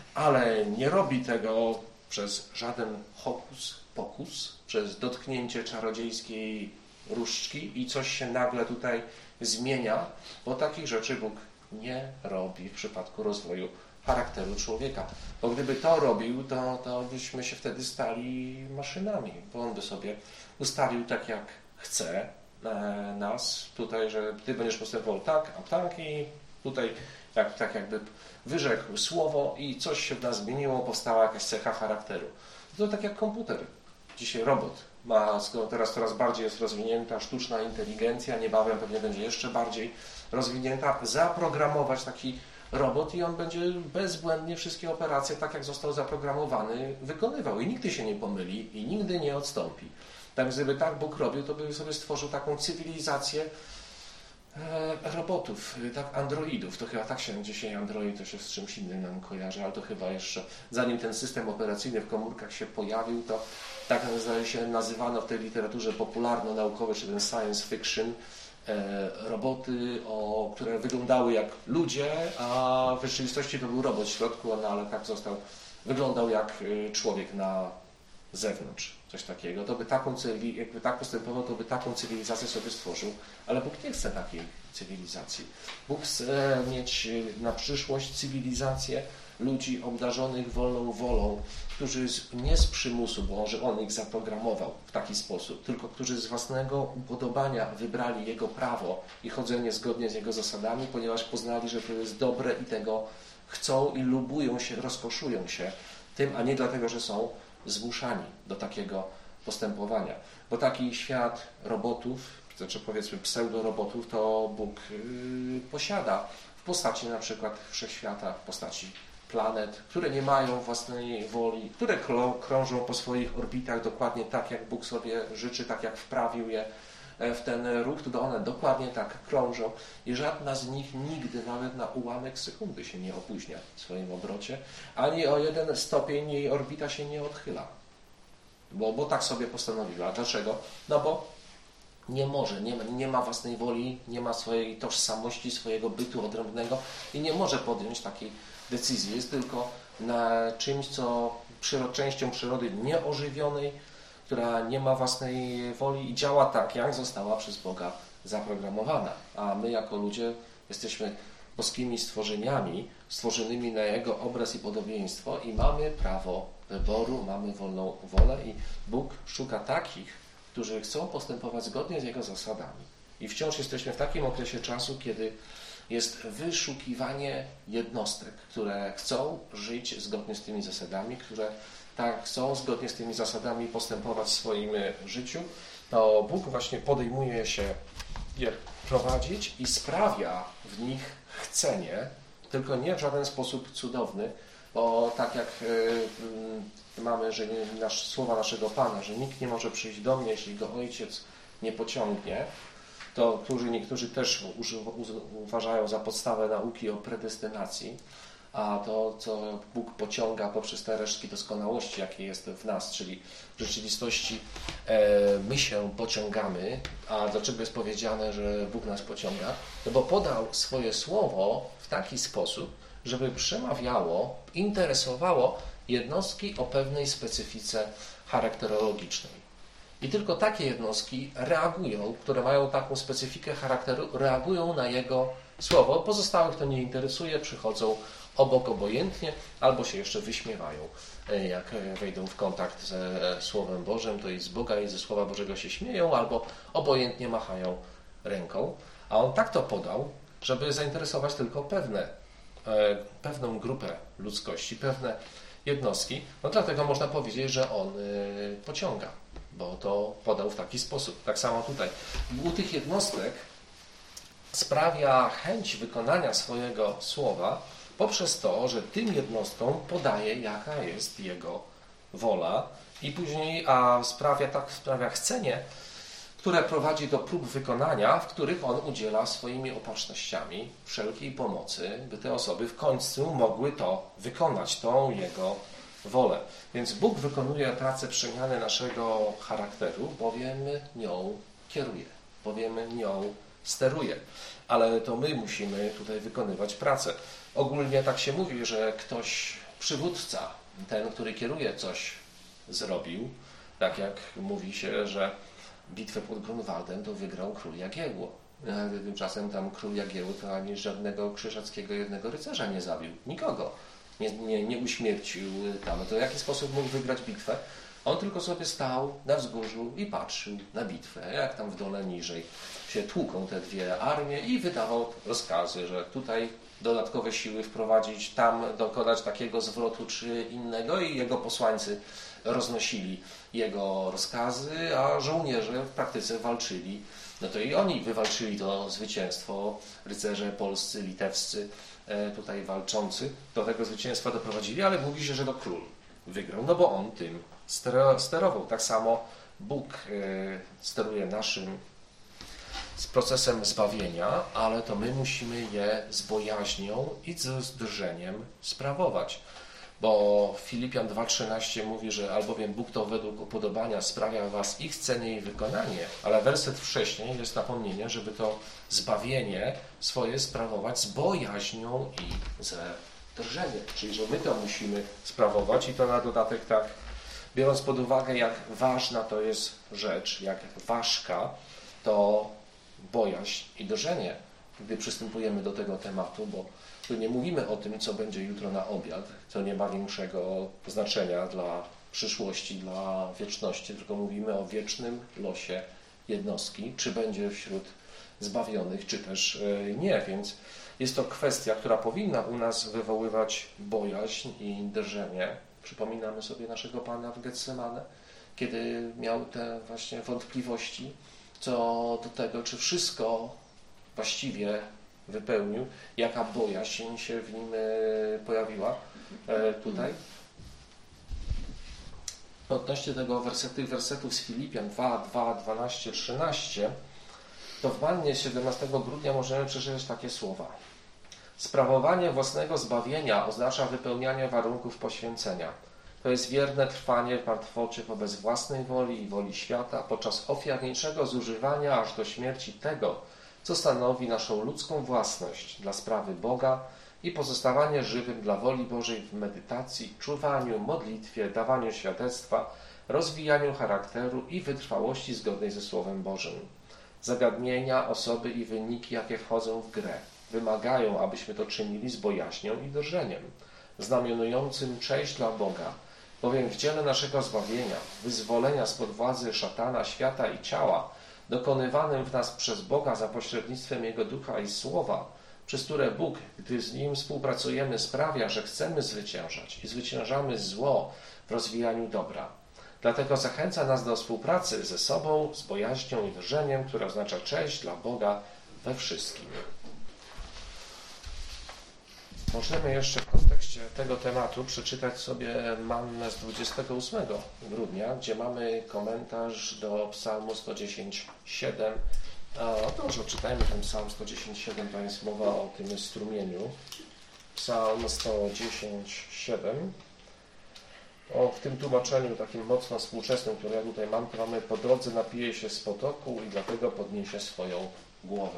ale nie robi tego przez żaden hokus pokus, przez dotknięcie czarodziejskiej różdżki i coś się nagle tutaj zmienia, bo takich rzeczy Bóg nie robi w przypadku rozwoju charakteru człowieka. Bo gdyby to robił, to, to byśmy się wtedy stali maszynami, bo On by sobie ustawił tak, jak chce e, nas tutaj, że Ty będziesz postępował tak, a tak i tutaj jak, tak jakby wyrzekł słowo i coś się w nas zmieniło, powstała jakaś cecha charakteru. To tak jak komputer. Dzisiaj robot ma, skoro teraz coraz bardziej jest rozwinięta sztuczna inteligencja, niebawem pewnie będzie jeszcze bardziej rozwinięta, zaprogramować taki robot i on będzie bezbłędnie wszystkie operacje, tak jak został zaprogramowany, wykonywał i nigdy się nie pomyli i nigdy nie odstąpi. Tak, gdyby tak Bóg robił, to by sobie stworzył taką cywilizację e, robotów, tak, androidów. To chyba tak się dzisiaj android to się z czymś innym nam kojarzy, ale to chyba jeszcze zanim ten system operacyjny w komórkach się pojawił, to tak zdaje się nazywano w tej literaturze popularno-naukowej, czy ten science fiction, e, roboty, o, które wyglądały jak ludzie, a w rzeczywistości to był robot w środku, no, ale tak został, wyglądał jak człowiek na zewnątrz, coś takiego. To by taką, jakby tak postępował, to by taką cywilizację sobie stworzył, ale Bóg nie chce takiej cywilizacji. Bóg chce mieć na przyszłość cywilizację ludzi obdarzonych wolną wolą, którzy nie z przymusu, bo że On ich zaprogramował w taki sposób, tylko którzy z własnego upodobania wybrali Jego prawo i chodzenie zgodnie z Jego zasadami, ponieważ poznali, że to jest dobre i tego chcą i lubują się, rozkoszują się tym, a nie dlatego, że są zmuszani do takiego postępowania. Bo taki świat robotów, czy powiedzmy pseudorobotów, to Bóg yy, posiada w postaci na przykład wszechświata, w postaci planet, które nie mają własnej woli, które krążą po swoich orbitach dokładnie tak, jak Bóg sobie życzy, tak jak wprawił je w ten ruch, to one dokładnie tak krążą i żadna z nich nigdy nawet na ułamek sekundy się nie opóźnia w swoim obrocie, ani o jeden stopień jej orbita się nie odchyla, bo, bo tak sobie postanowiła. Dlaczego? No bo nie może, nie ma, nie ma własnej woli, nie ma swojej tożsamości, swojego bytu odrębnego i nie może podjąć takiej decyzji. Jest tylko na czymś, co przyrod, częścią przyrody nieożywionej, która nie ma własnej woli i działa tak, jak została przez Boga zaprogramowana. A my jako ludzie jesteśmy boskimi stworzeniami, stworzonymi na Jego obraz i podobieństwo i mamy prawo wyboru, mamy wolną wolę i Bóg szuka takich, którzy chcą postępować zgodnie z Jego zasadami. I wciąż jesteśmy w takim okresie czasu, kiedy jest wyszukiwanie jednostek, które chcą żyć zgodnie z tymi zasadami, które tak chcą zgodnie z tymi zasadami postępować w swoim życiu, to Bóg właśnie podejmuje się je prowadzić i sprawia w nich chcenie, tylko nie w żaden sposób cudowny, bo tak jak y, mamy, że nasz, słowa naszego Pana, że nikt nie może przyjść do mnie, jeśli go Ojciec nie pociągnie, to którzy, niektórzy też uważają za podstawę nauki o predestynacji, a to, co Bóg pociąga poprzez te resztki doskonałości, jakie jest w nas, czyli w rzeczywistości e, my się pociągamy, a dlaczego jest powiedziane, że Bóg nas pociąga? No bo podał swoje słowo w taki sposób, żeby przemawiało, interesowało jednostki o pewnej specyfice charakterologicznej. I tylko takie jednostki reagują, które mają taką specyfikę charakteru, reagują na Jego słowo. Pozostałych to nie interesuje, przychodzą obok obojętnie, albo się jeszcze wyśmiewają, jak wejdą w kontakt ze Słowem Bożym, to i z Boga, i ze Słowa Bożego się śmieją, albo obojętnie machają ręką. A On tak to podał, żeby zainteresować tylko pewne, pewną grupę ludzkości, pewne jednostki. No dlatego można powiedzieć, że On pociąga, bo to podał w taki sposób. Tak samo tutaj. U tych jednostek sprawia chęć wykonania swojego słowa poprzez to, że tym jednostkom podaje, jaka jest Jego wola i później a sprawia, tak sprawia chcenie, które prowadzi do prób wykonania, w których On udziela swoimi opatrznościami wszelkiej pomocy, by te osoby w końcu mogły to wykonać, tą Jego wolę. Więc Bóg wykonuje pracę przemiany naszego charakteru, bowiem nią kieruje, bowiem nią steruje. Ale to my musimy tutaj wykonywać pracę. Ogólnie tak się mówi, że ktoś, przywódca, ten, który kieruje, coś zrobił, tak jak mówi się, że bitwę pod Grunwaldem to wygrał król Jagiełło. Tymczasem tam król Jagiełło to ani żadnego krzyżackiego jednego rycerza nie zabił. Nikogo. Nie, nie, nie uśmiercił tam. To w jaki sposób mógł wygrać bitwę? On tylko sobie stał na wzgórzu i patrzył na bitwę, jak tam w dole niżej się tłuką te dwie armie i wydawał rozkazy, że tutaj dodatkowe siły wprowadzić, tam dokonać takiego zwrotu czy innego i jego posłańcy roznosili jego rozkazy, a żołnierze w praktyce walczyli. No to i oni wywalczyli to zwycięstwo, rycerze polscy, litewscy, tutaj walczący, do tego zwycięstwa doprowadzili, ale mówi się, że to król wygrał, no bo on tym sterował. Tak samo Bóg steruje naszym z procesem zbawienia, ale to my musimy je z bojaźnią i z drżeniem sprawować. Bo Filipian dwa trzynaście mówi, że albowiem Bóg to według upodobania sprawia was ich chcenie i wykonanie, ale werset wcześniej jest napomnienie, żeby to zbawienie swoje sprawować z bojaźnią i ze drżeniem. Czyli, że my to musimy sprawować i to na dodatek tak, biorąc pod uwagę, jak ważna to jest rzecz, jak ważka, to bojaźń i drżenie, gdy przystępujemy do tego tematu, bo tu nie mówimy o tym, co będzie jutro na obiad, co nie ma większego znaczenia dla przyszłości, dla wieczności, tylko mówimy o wiecznym losie jednostki, czy będzie wśród zbawionych, czy też nie. Więc jest to kwestia, która powinna u nas wywoływać bojaźń i drżenie. Przypominamy sobie naszego Pana w Getsemane, kiedy miał te właśnie wątpliwości co do tego, czy wszystko właściwie wypełnił, jaka bojaźń się w nim pojawiła tutaj. Odnośnie tego wersetu, tych wersetów z Filipian dwa, dwa, dwanaście, trzynaście, to w Mannie siedemnastego grudnia możemy przeczytać takie słowa. Sprawowanie własnego zbawienia oznacza wypełnianie warunków poświęcenia. To jest wierne trwanie w martwocie wobec własnej woli i woli świata podczas ofiarniczego zużywania aż do śmierci tego, co stanowi naszą ludzką własność dla sprawy Boga i pozostawanie żywym dla woli Bożej w medytacji, czuwaniu, modlitwie, dawaniu świadectwa, rozwijaniu charakteru i wytrwałości zgodnej ze Słowem Bożym. Zagadnienia, osoby i wyniki, jakie wchodzą w grę, wymagają, abyśmy to czynili z bojaźnią i drżeniem, znamionującym cześć dla Boga, bowiem w dziele naszego zbawienia, wyzwolenia spod władzy szatana, świata i ciała, dokonywanym w nas przez Boga za pośrednictwem Jego Ducha i Słowa, przez które Bóg, gdy z Nim współpracujemy, sprawia, że chcemy zwyciężać i zwyciężamy zło w rozwijaniu dobra. Dlatego zachęca nas do współpracy ze sobą, z bojaźnią i drżeniem, które oznacza cześć dla Boga we wszystkim. Możemy jeszcze w kontekście tego tematu przeczytać sobie Mannę z dwudziestego ósmego grudnia, gdzie mamy komentarz do Psalmu sto dziesięć siedem. A dobrze, odczytajmy ten Psalm sto dziesięć siedem, to jest mowa o tym strumieniu. Psalm sto dziesięć siedem. O, w tym tłumaczeniu takim mocno współczesnym, które ja tutaj mam, to mamy: po drodze napije się z potoku i dlatego podniesie swoją głowę.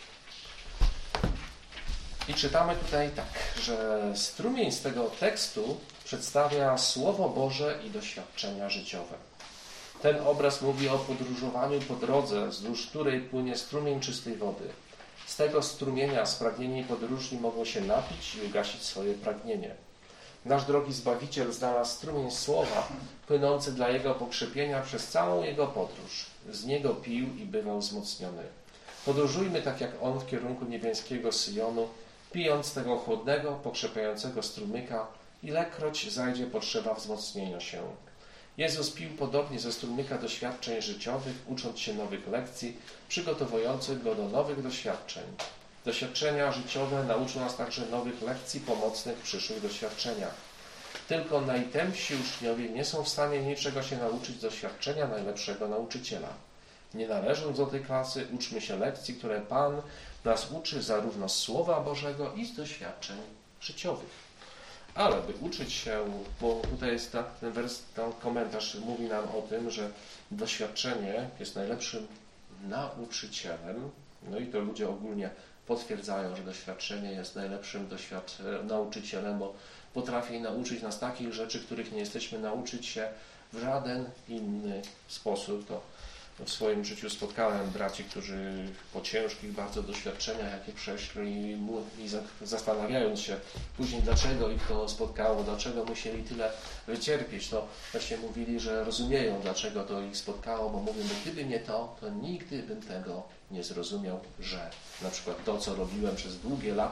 I czytamy tutaj tak, że strumień z tego tekstu przedstawia Słowo Boże i doświadczenia życiowe. Ten obraz mówi o podróżowaniu po drodze, wzdłuż której płynie strumień czystej wody. Z tego strumienia spragnieni podróżni mogą się napić i ugasić swoje pragnienie. Nasz drogi Zbawiciel znalazł strumień Słowa, płynący dla Jego pokrzepienia przez całą Jego podróż. Z niego pił i bywał wzmocniony. Podróżujmy tak jak On w kierunku niebieskiego Syjonu, pijąc tego chłodnego, pokrzepiającego strumyka, ilekroć zajdzie potrzeba wzmocnienia się. Jezus pił podobnie ze strumyka doświadczeń życiowych, ucząc się nowych lekcji, przygotowujących Go do nowych doświadczeń. Doświadczenia życiowe nauczą nas także nowych lekcji pomocnych w przyszłych doświadczeniach. Tylko najtępsi uczniowie nie są w stanie niczego się nauczyć z doświadczenia najlepszego nauczyciela. Nie należąc do tej klasy, uczmy się lekcji, które Pan nas uczy zarówno z Słowa Bożego i z doświadczeń życiowych. Ale by uczyć się, bo tutaj jest ta, ten, wers, ten komentarz mówi nam o tym, że doświadczenie jest najlepszym nauczycielem, no i to ludzie ogólnie potwierdzają, że doświadczenie jest najlepszym doświad- nauczycielem, bo potrafi nauczyć nas takich rzeczy, których nie jesteśmy nauczyć się w żaden inny sposób. To w swoim życiu spotkałem braci, którzy po ciężkich bardzo doświadczeniach, jakie przeszli i zastanawiając się później, dlaczego ich to spotkało, dlaczego musieli tyle wycierpieć, to właśnie mówili, że rozumieją, dlaczego to ich spotkało, bo mówią, że gdyby nie to, to nigdy bym tego nie zrozumiał, że na przykład to, co robiłem przez długie lata,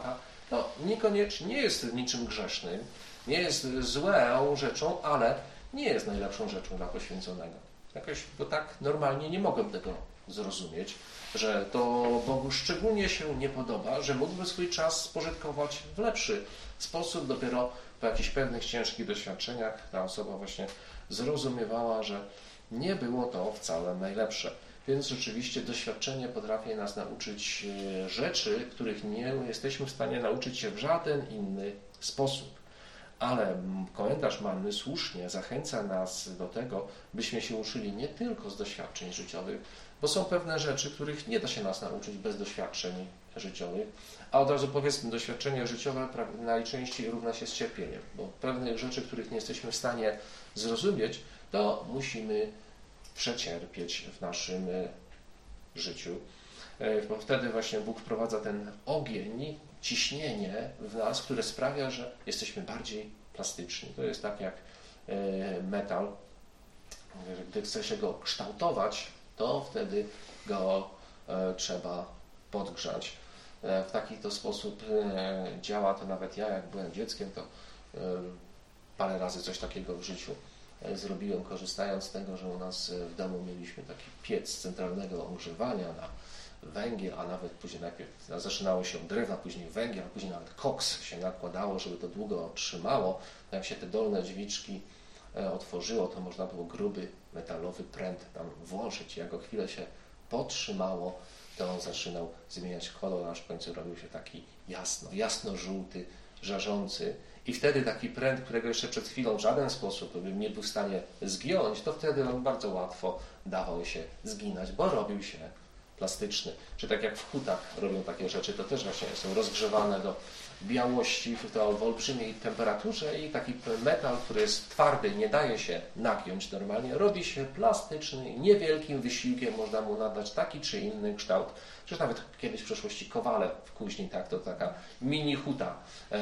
no niekoniecznie nie jest niczym grzesznym, nie jest złą rzeczą, ale nie jest najlepszą rzeczą dla poświęconego. Jakoś, bo tak normalnie nie mogę tego zrozumieć, że to Bogu szczególnie się nie podoba, że mógłby swój czas spożytkować w lepszy sposób. Dopiero po jakichś pewnych ciężkich doświadczeniach ta osoba właśnie zrozumiewała, że nie było to wcale najlepsze. Więc rzeczywiście doświadczenie potrafi nas nauczyć rzeczy, których nie jesteśmy w stanie nauczyć się w żaden inny sposób. Ale komentarz Manny słusznie zachęca nas do tego, byśmy się uczyli nie tylko z doświadczeń życiowych, bo są pewne rzeczy, których nie da się nas nauczyć bez doświadczeń życiowych, a od razu powiedzmy, doświadczenie życiowe najczęściej równa się z cierpieniem, bo pewnych rzeczy, których nie jesteśmy w stanie zrozumieć, to musimy przecierpieć w naszym życiu. Bo wtedy właśnie Bóg wprowadza ten ogień, ciśnienie w nas, które sprawia, że jesteśmy bardziej plastyczni. To jest tak jak metal. Gdy chce się go kształtować, to wtedy go trzeba podgrzać. W taki to sposób działa to nawet ja, jak byłem dzieckiem, to parę razy coś takiego w życiu zrobiłem, korzystając z tego, że u nas w domu mieliśmy taki piec centralnego ogrzewania na węgiel, a nawet później najpierw zaczynało się od drewna, później węgiel, a później nawet koks się nakładało, żeby to długo trzymało. Jak się te dolne drzwiczki otworzyło, to można było gruby metalowy pręt tam włożyć. Jak o chwilę się potrzymało, to on zaczynał zmieniać kolor, aż w końcu robił się taki jasno, jasno-żółty, żarzący. I wtedy taki pręt, którego jeszcze przed chwilą w żaden sposób bym nie był w stanie zgiąć, to wtedy on bardzo łatwo dawał się zginać, bo robił się plastyczny. Czy tak jak w hutach robią takie rzeczy, to też właśnie są rozgrzewane do białości w to w olbrzymiej temperaturze i taki metal, który jest twardy, nie daje się nagiąć normalnie, robi się plastyczny i niewielkim wysiłkiem można mu nadać taki czy inny kształt. Przecież nawet kiedyś w przeszłości Kowale w Kuźni, tak, to taka mini huta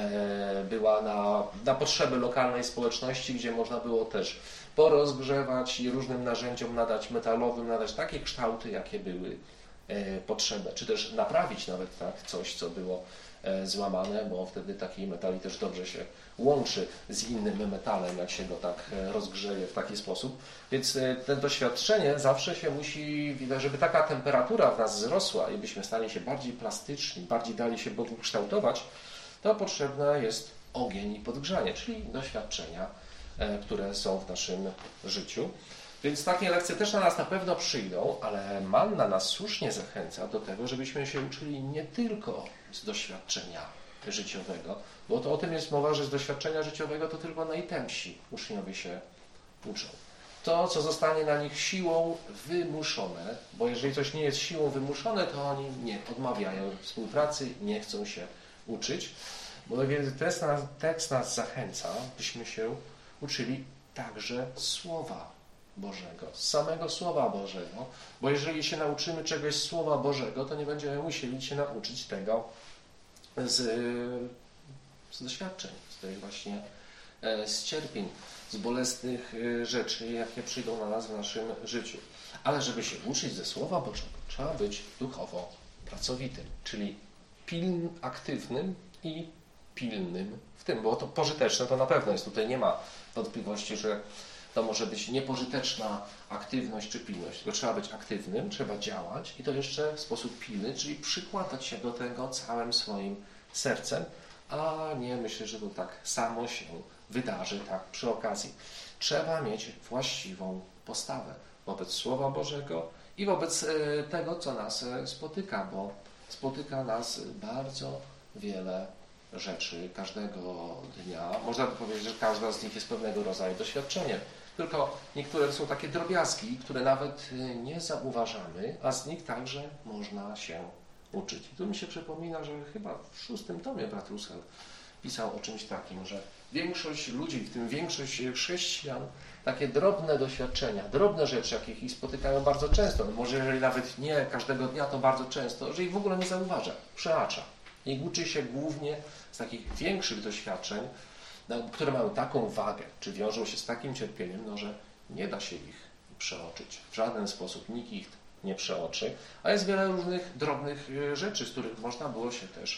e, była na, na potrzeby lokalnej społeczności, gdzie można było też porozgrzewać i różnym narzędziom nadać metalowym, nadać takie kształty, jakie były e, potrzebne, czy też naprawić nawet tak coś, co było złamane, bo wtedy taki metal też dobrze się łączy z innym metalem, jak się go tak rozgrzeje w taki sposób. Więc to doświadczenie zawsze się musi, żeby taka temperatura w nas wzrosła i byśmy stali się bardziej plastyczni, bardziej dali się Bogu kształtować, to potrzebne jest ogień i podgrzanie, czyli doświadczenia, które są w naszym życiu. Więc takie lekcje też na nas na pewno przyjdą, ale Manna nas słusznie zachęca do tego, żebyśmy się uczyli nie tylko z doświadczenia życiowego, bo to o tym jest mowa, że z doświadczenia życiowego to tylko najtępsi uczniowie się uczą. To, co zostanie na nich siłą wymuszone, bo jeżeli coś nie jest siłą wymuszone, to oni nie odmawiają współpracy, nie chcą się uczyć, bo więc tekst nas, tekst nas zachęca, byśmy się uczyli także Słowa Bożego, z samego Słowa Bożego, bo jeżeli się nauczymy czegoś z Słowa Bożego, to nie będziemy musieli się nauczyć tego z, z doświadczeń, z tych właśnie z cierpień, z bolesnych rzeczy, jakie przyjdą na nas w naszym życiu. Ale żeby się uczyć ze Słowa Bożego, trzeba być duchowo pracowitym, czyli pilnym, aktywnym i pilnym w tym, bo to pożyteczne to na pewno jest. Tutaj nie ma wątpliwości, że to może być niepożyteczna aktywność czy pilność, tylko trzeba być aktywnym, trzeba działać i to jeszcze w sposób pilny, czyli przykładać się do tego całym swoim sercem, a nie myślę, że to tak samo się wydarzy tak przy okazji. Trzeba mieć właściwą postawę wobec Słowa Bożego i wobec tego, co nas spotyka, bo spotyka nas bardzo wiele rzeczy każdego dnia. Można by powiedzieć, że każda z nich jest pewnego rodzaju doświadczeniem. Tylko niektóre są takie drobiazgi, które nawet nie zauważamy, a z nich także można się uczyć. I tu mi się przypomina, że chyba w szóstym tomie brat Russell pisał o czymś takim, że większość ludzi, w tym większość chrześcijan, takie drobne doświadczenia, drobne rzeczy, jakich ich spotykają bardzo często, no może jeżeli nawet nie każdego dnia, to bardzo często, że ich w ogóle nie zauważa, przeacza. I uczy się głównie z takich większych doświadczeń, które mają taką wagę, czy wiążą się z takim cierpieniem, no, że nie da się ich przeoczyć. W żaden sposób nikt ich nie przeoczy, a jest wiele różnych drobnych rzeczy, z których można było się też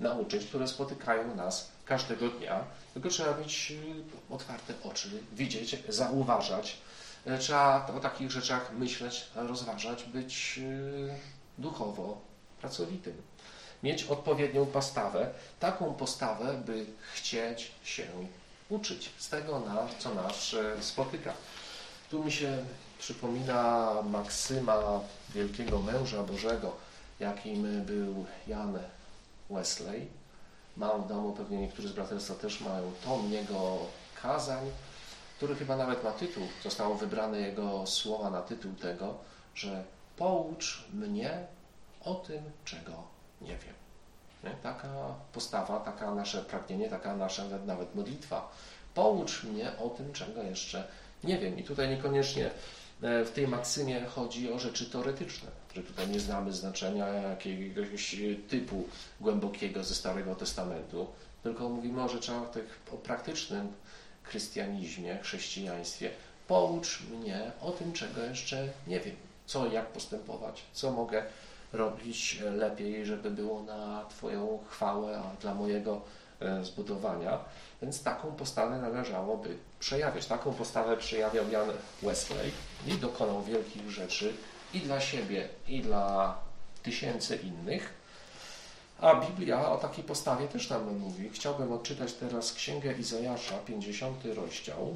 nauczyć, które spotykają nas każdego dnia. Tylko trzeba mieć otwarte oczy, widzieć, zauważać. Trzeba o takich rzeczach myśleć, rozważać, być duchowo pracowitym. Mieć odpowiednią postawę, taką postawę, by chcieć się uczyć z tego, na co nas spotyka. Tu mi się przypomina maksyma wielkiego męża Bożego, jakim był Jan Wesley. Mam w domu, pewnie niektórzy z braterstwa też mają, tom jego kazań, który chyba nawet na tytuł, zostało wybrane jego słowa na tytuł tego, że poucz mnie o tym, czego nie wiem. Nie? Taka postawa, taka nasze pragnienie, taka nasza nawet modlitwa. Poucz mnie o tym, czego jeszcze nie wiem. I tutaj niekoniecznie w tej maksymie chodzi o rzeczy teoretyczne, które tutaj nie znamy znaczenia jakiegoś typu głębokiego ze Starego Testamentu, tylko mówimy o rzeczach tych, o praktycznym chrystianizmie, chrześcijaństwie. Poucz mnie o tym, czego jeszcze nie wiem. Co, jak postępować, co mogę robić lepiej, żeby było na Twoją chwałę, a dla mojego zbudowania. Więc taką postawę należałoby przejawiać. Taką postawę przejawiał Jan Wesley i dokonał wielkich rzeczy i dla siebie, i dla tysięcy innych. A Biblia o takiej postawie też nam mówi. Chciałbym odczytać teraz Księgę Izajasza, pięćdziesiąty rozdział,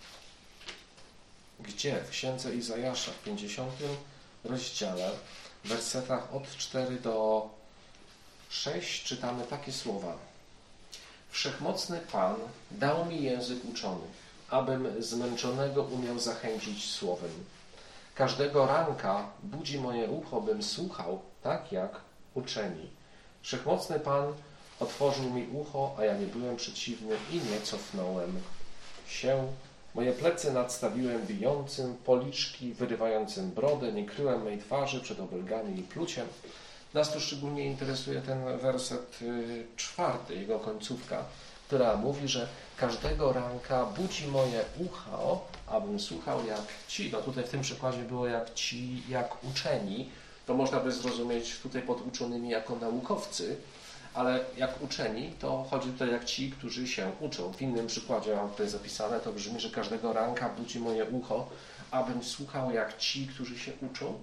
gdzie w Księdze Izajasza, w pięćdziesiątym rozdziale, w wersetach od czterech do szóstego czytamy takie słowa. Wszechmocny Pan dał mi język uczony, abym zmęczonego umiał zachęcić słowem. Każdego ranka budzi moje ucho, bym słuchał, tak jak uczeni. Wszechmocny Pan otworzył mi ucho, a ja nie byłem przeciwny i nie cofnąłem się. Moje plecy nadstawiłem bijącym, policzki wyrywającym brodę, nie kryłem mej twarzy przed obelgami i pluciem. Nas tu szczególnie interesuje ten werset czwarty, jego końcówka, która mówi, że każdego ranka budzi moje ucho, abym słuchał jak ci. No tutaj w tym przykładzie było jak ci, jak uczeni. To można by zrozumieć tutaj pod uczonymi jako naukowcy, ale jak uczeni, to chodzi tutaj jak ci, którzy się uczą. W innym przykładzie mam tutaj zapisane, to brzmi, że każdego ranka budzi moje ucho, abym słuchał jak ci, którzy się uczą.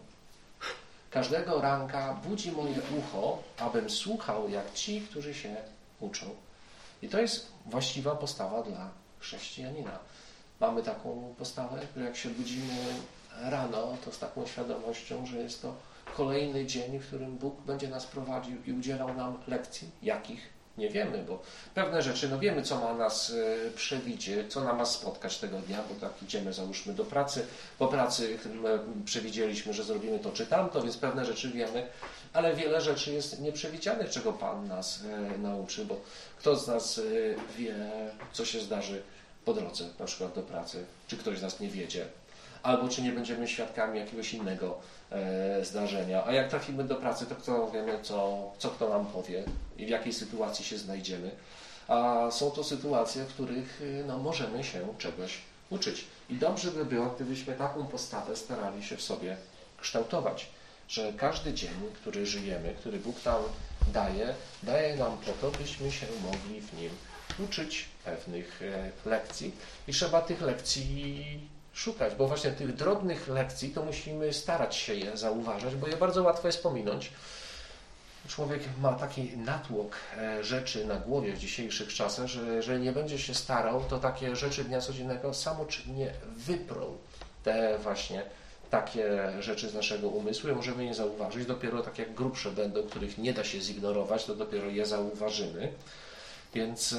Każdego ranka budzi moje ucho, abym słuchał jak ci, którzy się uczą. I to jest właściwa postawa dla chrześcijanina. Mamy taką postawę, że jak się budzimy rano, to z taką świadomością, że jest to kolejny dzień, w którym Bóg będzie nas prowadził i udzielał nam lekcji, jakich nie wiemy, bo pewne rzeczy, no wiemy, co ma nas przewidzieć, co nam ma spotkać tego dnia, bo tak idziemy, załóżmy, do pracy. Po pracy przewidzieliśmy, że zrobimy to czy tamto, więc pewne rzeczy wiemy, ale wiele rzeczy jest nieprzewidzianych, czego Pan nas nauczy, bo kto z nas wie, co się zdarzy po drodze, na przykład do pracy, czy ktoś z nas nie wiedzie, albo czy nie będziemy świadkami jakiegoś innego e, zdarzenia. A jak trafimy do pracy, to kto wiemy, co, co kto nam powie i w jakiej sytuacji się znajdziemy. A są to sytuacje, w których no, możemy się czegoś uczyć. I dobrze by było, gdybyśmy taką postawę starali się w sobie kształtować, że każdy dzień, który żyjemy, który Bóg nam daje, daje nam po to, byśmy się mogli w nim uczyć pewnych e, lekcji. I trzeba tych lekcji szukać, bo właśnie tych drobnych lekcji to musimy starać się je zauważać, bo je bardzo łatwo jest pominąć. Człowiek ma taki natłok rzeczy na głowie w dzisiejszych czasach, że jeżeli nie będzie się starał, to takie rzeczy dnia codziennego samoczynnie wyprą te właśnie takie rzeczy z naszego umysłu i możemy je zauważyć. Dopiero tak jak grubsze będą, których nie da się zignorować, to dopiero je zauważymy. Więc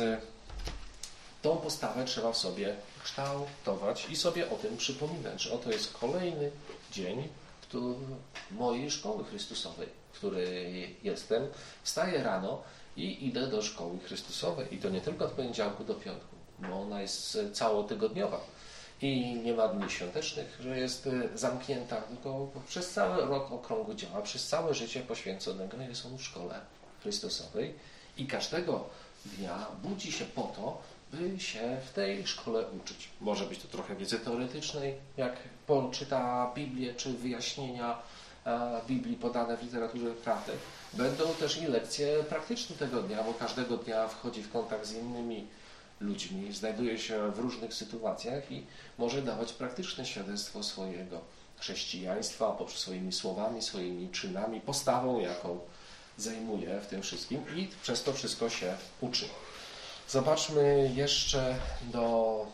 tą postawę trzeba w sobie kształtować i sobie o tym przypominać, że oto jest kolejny dzień mojej szkoły Chrystusowej, w której jestem. Wstaję rano i idę do szkoły Chrystusowej. I to nie tylko od poniedziałku do piątku, bo ona jest całotygodniowa i nie ma dni świątecznych, że jest zamknięta, tylko przez cały rok okrągły działa, przez całe życie poświęconego jest on w szkole Chrystusowej i każdego dnia budzi się po to, by się w tej szkole uczyć. Może być to trochę wiedzy teoretycznej, jak poczyta Biblię, czy wyjaśnienia Biblii podane w literaturze prawdy, będą też i lekcje praktyczne tego dnia, bo każdego dnia wchodzi w kontakt z innymi ludźmi, znajduje się w różnych sytuacjach i może dawać praktyczne świadectwo swojego chrześcijaństwa poprzez swoimi słowami, swoimi czynami, postawą, jaką zajmuje w tym wszystkim i przez to wszystko się uczy. Zobaczmy jeszcze do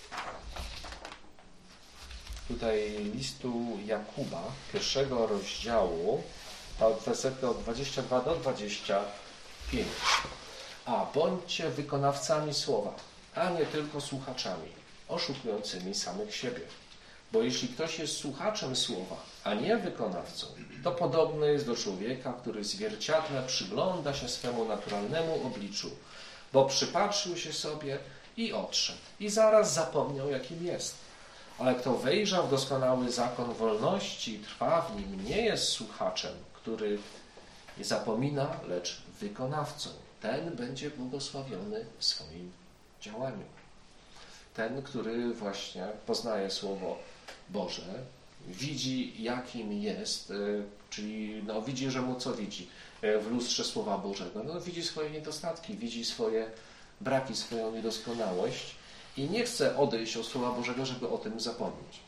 tutaj listu Jakuba, pierwszego rozdziału, od wersetu od dwudziestego drugiego do dwudziestego piątego. A bądźcie wykonawcami słowa, a nie tylko słuchaczami, oszukującymi samych siebie. Bo jeśli ktoś jest słuchaczem słowa, a nie wykonawcą, to podobny jest do człowieka, który w zwierciadle przygląda się swemu naturalnemu obliczu, bo przypatrzył się sobie i odszedł. I zaraz zapomniał, jakim jest. Ale kto wejrzał w doskonały zakon wolności i trwa w nim, nie jest słuchaczem, który nie zapomina, lecz wykonawcą. Ten będzie błogosławiony w swoim działaniu. Ten, który właśnie poznaje Słowo Boże, widzi, jakim jest, czyli no, widzi, że mu co widzi w lustrze Słowa Bożego. No, widzi swoje niedostatki, widzi swoje braki, swoją niedoskonałość i nie chce odejść od Słowa Bożego, żeby o tym zapomnieć.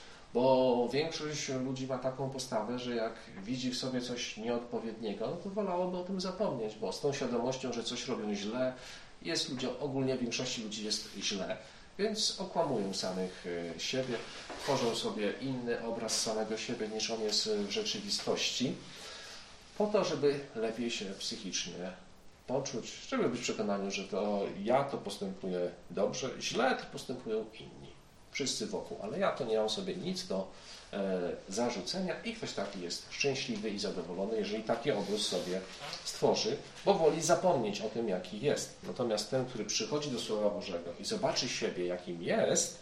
Bo większość ludzi ma taką postawę, że jak widzi w sobie coś nieodpowiedniego, no to wolałoby o tym zapomnieć, bo z tą świadomością, że coś robią źle, jest ludziom, ogólnie większości ludzi jest źle, więc okłamują samych siebie, tworzą sobie inny obraz samego siebie, niż on jest w rzeczywistości, po to, żeby lepiej się psychicznie poczuć, żeby być przekonani, że to ja to postępuję dobrze, źle to postępują inni. Wszyscy wokół, ale ja to nie mam sobie nic do e, zarzucenia i ktoś taki jest szczęśliwy i zadowolony, jeżeli taki obraz sobie stworzy, bo woli zapomnieć o tym, jaki jest. Natomiast ten, który przychodzi do Słowa Bożego i zobaczy siebie, jakim jest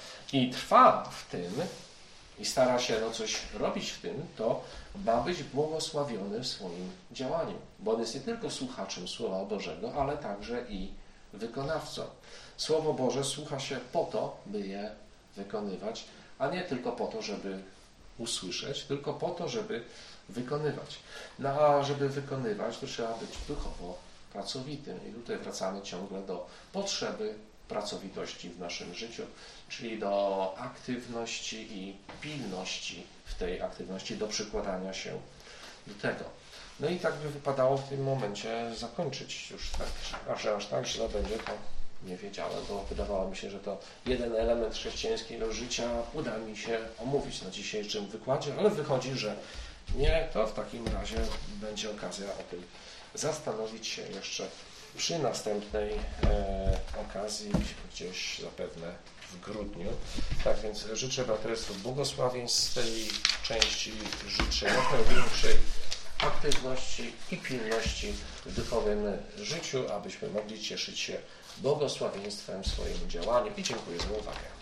i trwa w tym i stara się no, coś robić w tym, to ma być błogosławiony w swoim działaniu, bo on jest nie tylko słuchaczem Słowa Bożego, ale także i wykonawcą. Słowo Boże słucha się po to, by je wykonywać, a nie tylko po to, żeby usłyszeć, tylko po to, żeby wykonywać. No a żeby wykonywać, to trzeba być duchowo pracowitym. I tutaj wracamy ciągle do potrzeby pracowitości w naszym życiu, czyli do aktywności i pilności w tej aktywności, do przykładania się do tego. No i tak by wypadało w tym momencie zakończyć już tak, a że aż tak źle będzie, to nie wiedziałem, bo wydawało mi się, że to jeden element chrześcijańskiego życia uda mi się omówić na dzisiejszym wykładzie, ale wychodzi, że nie, to w takim razie będzie okazja o tym zastanowić się jeszcze przy następnej e, okazji, gdzieś zapewne w grudniu. Tak więc życzę braterstwu błogosławieństw z tej części, życzę jak największej aktywności i pilności w duchowym życiu, abyśmy mogli cieszyć się błogosławieństwem w swoim działaniu i dziękuję za uwagę.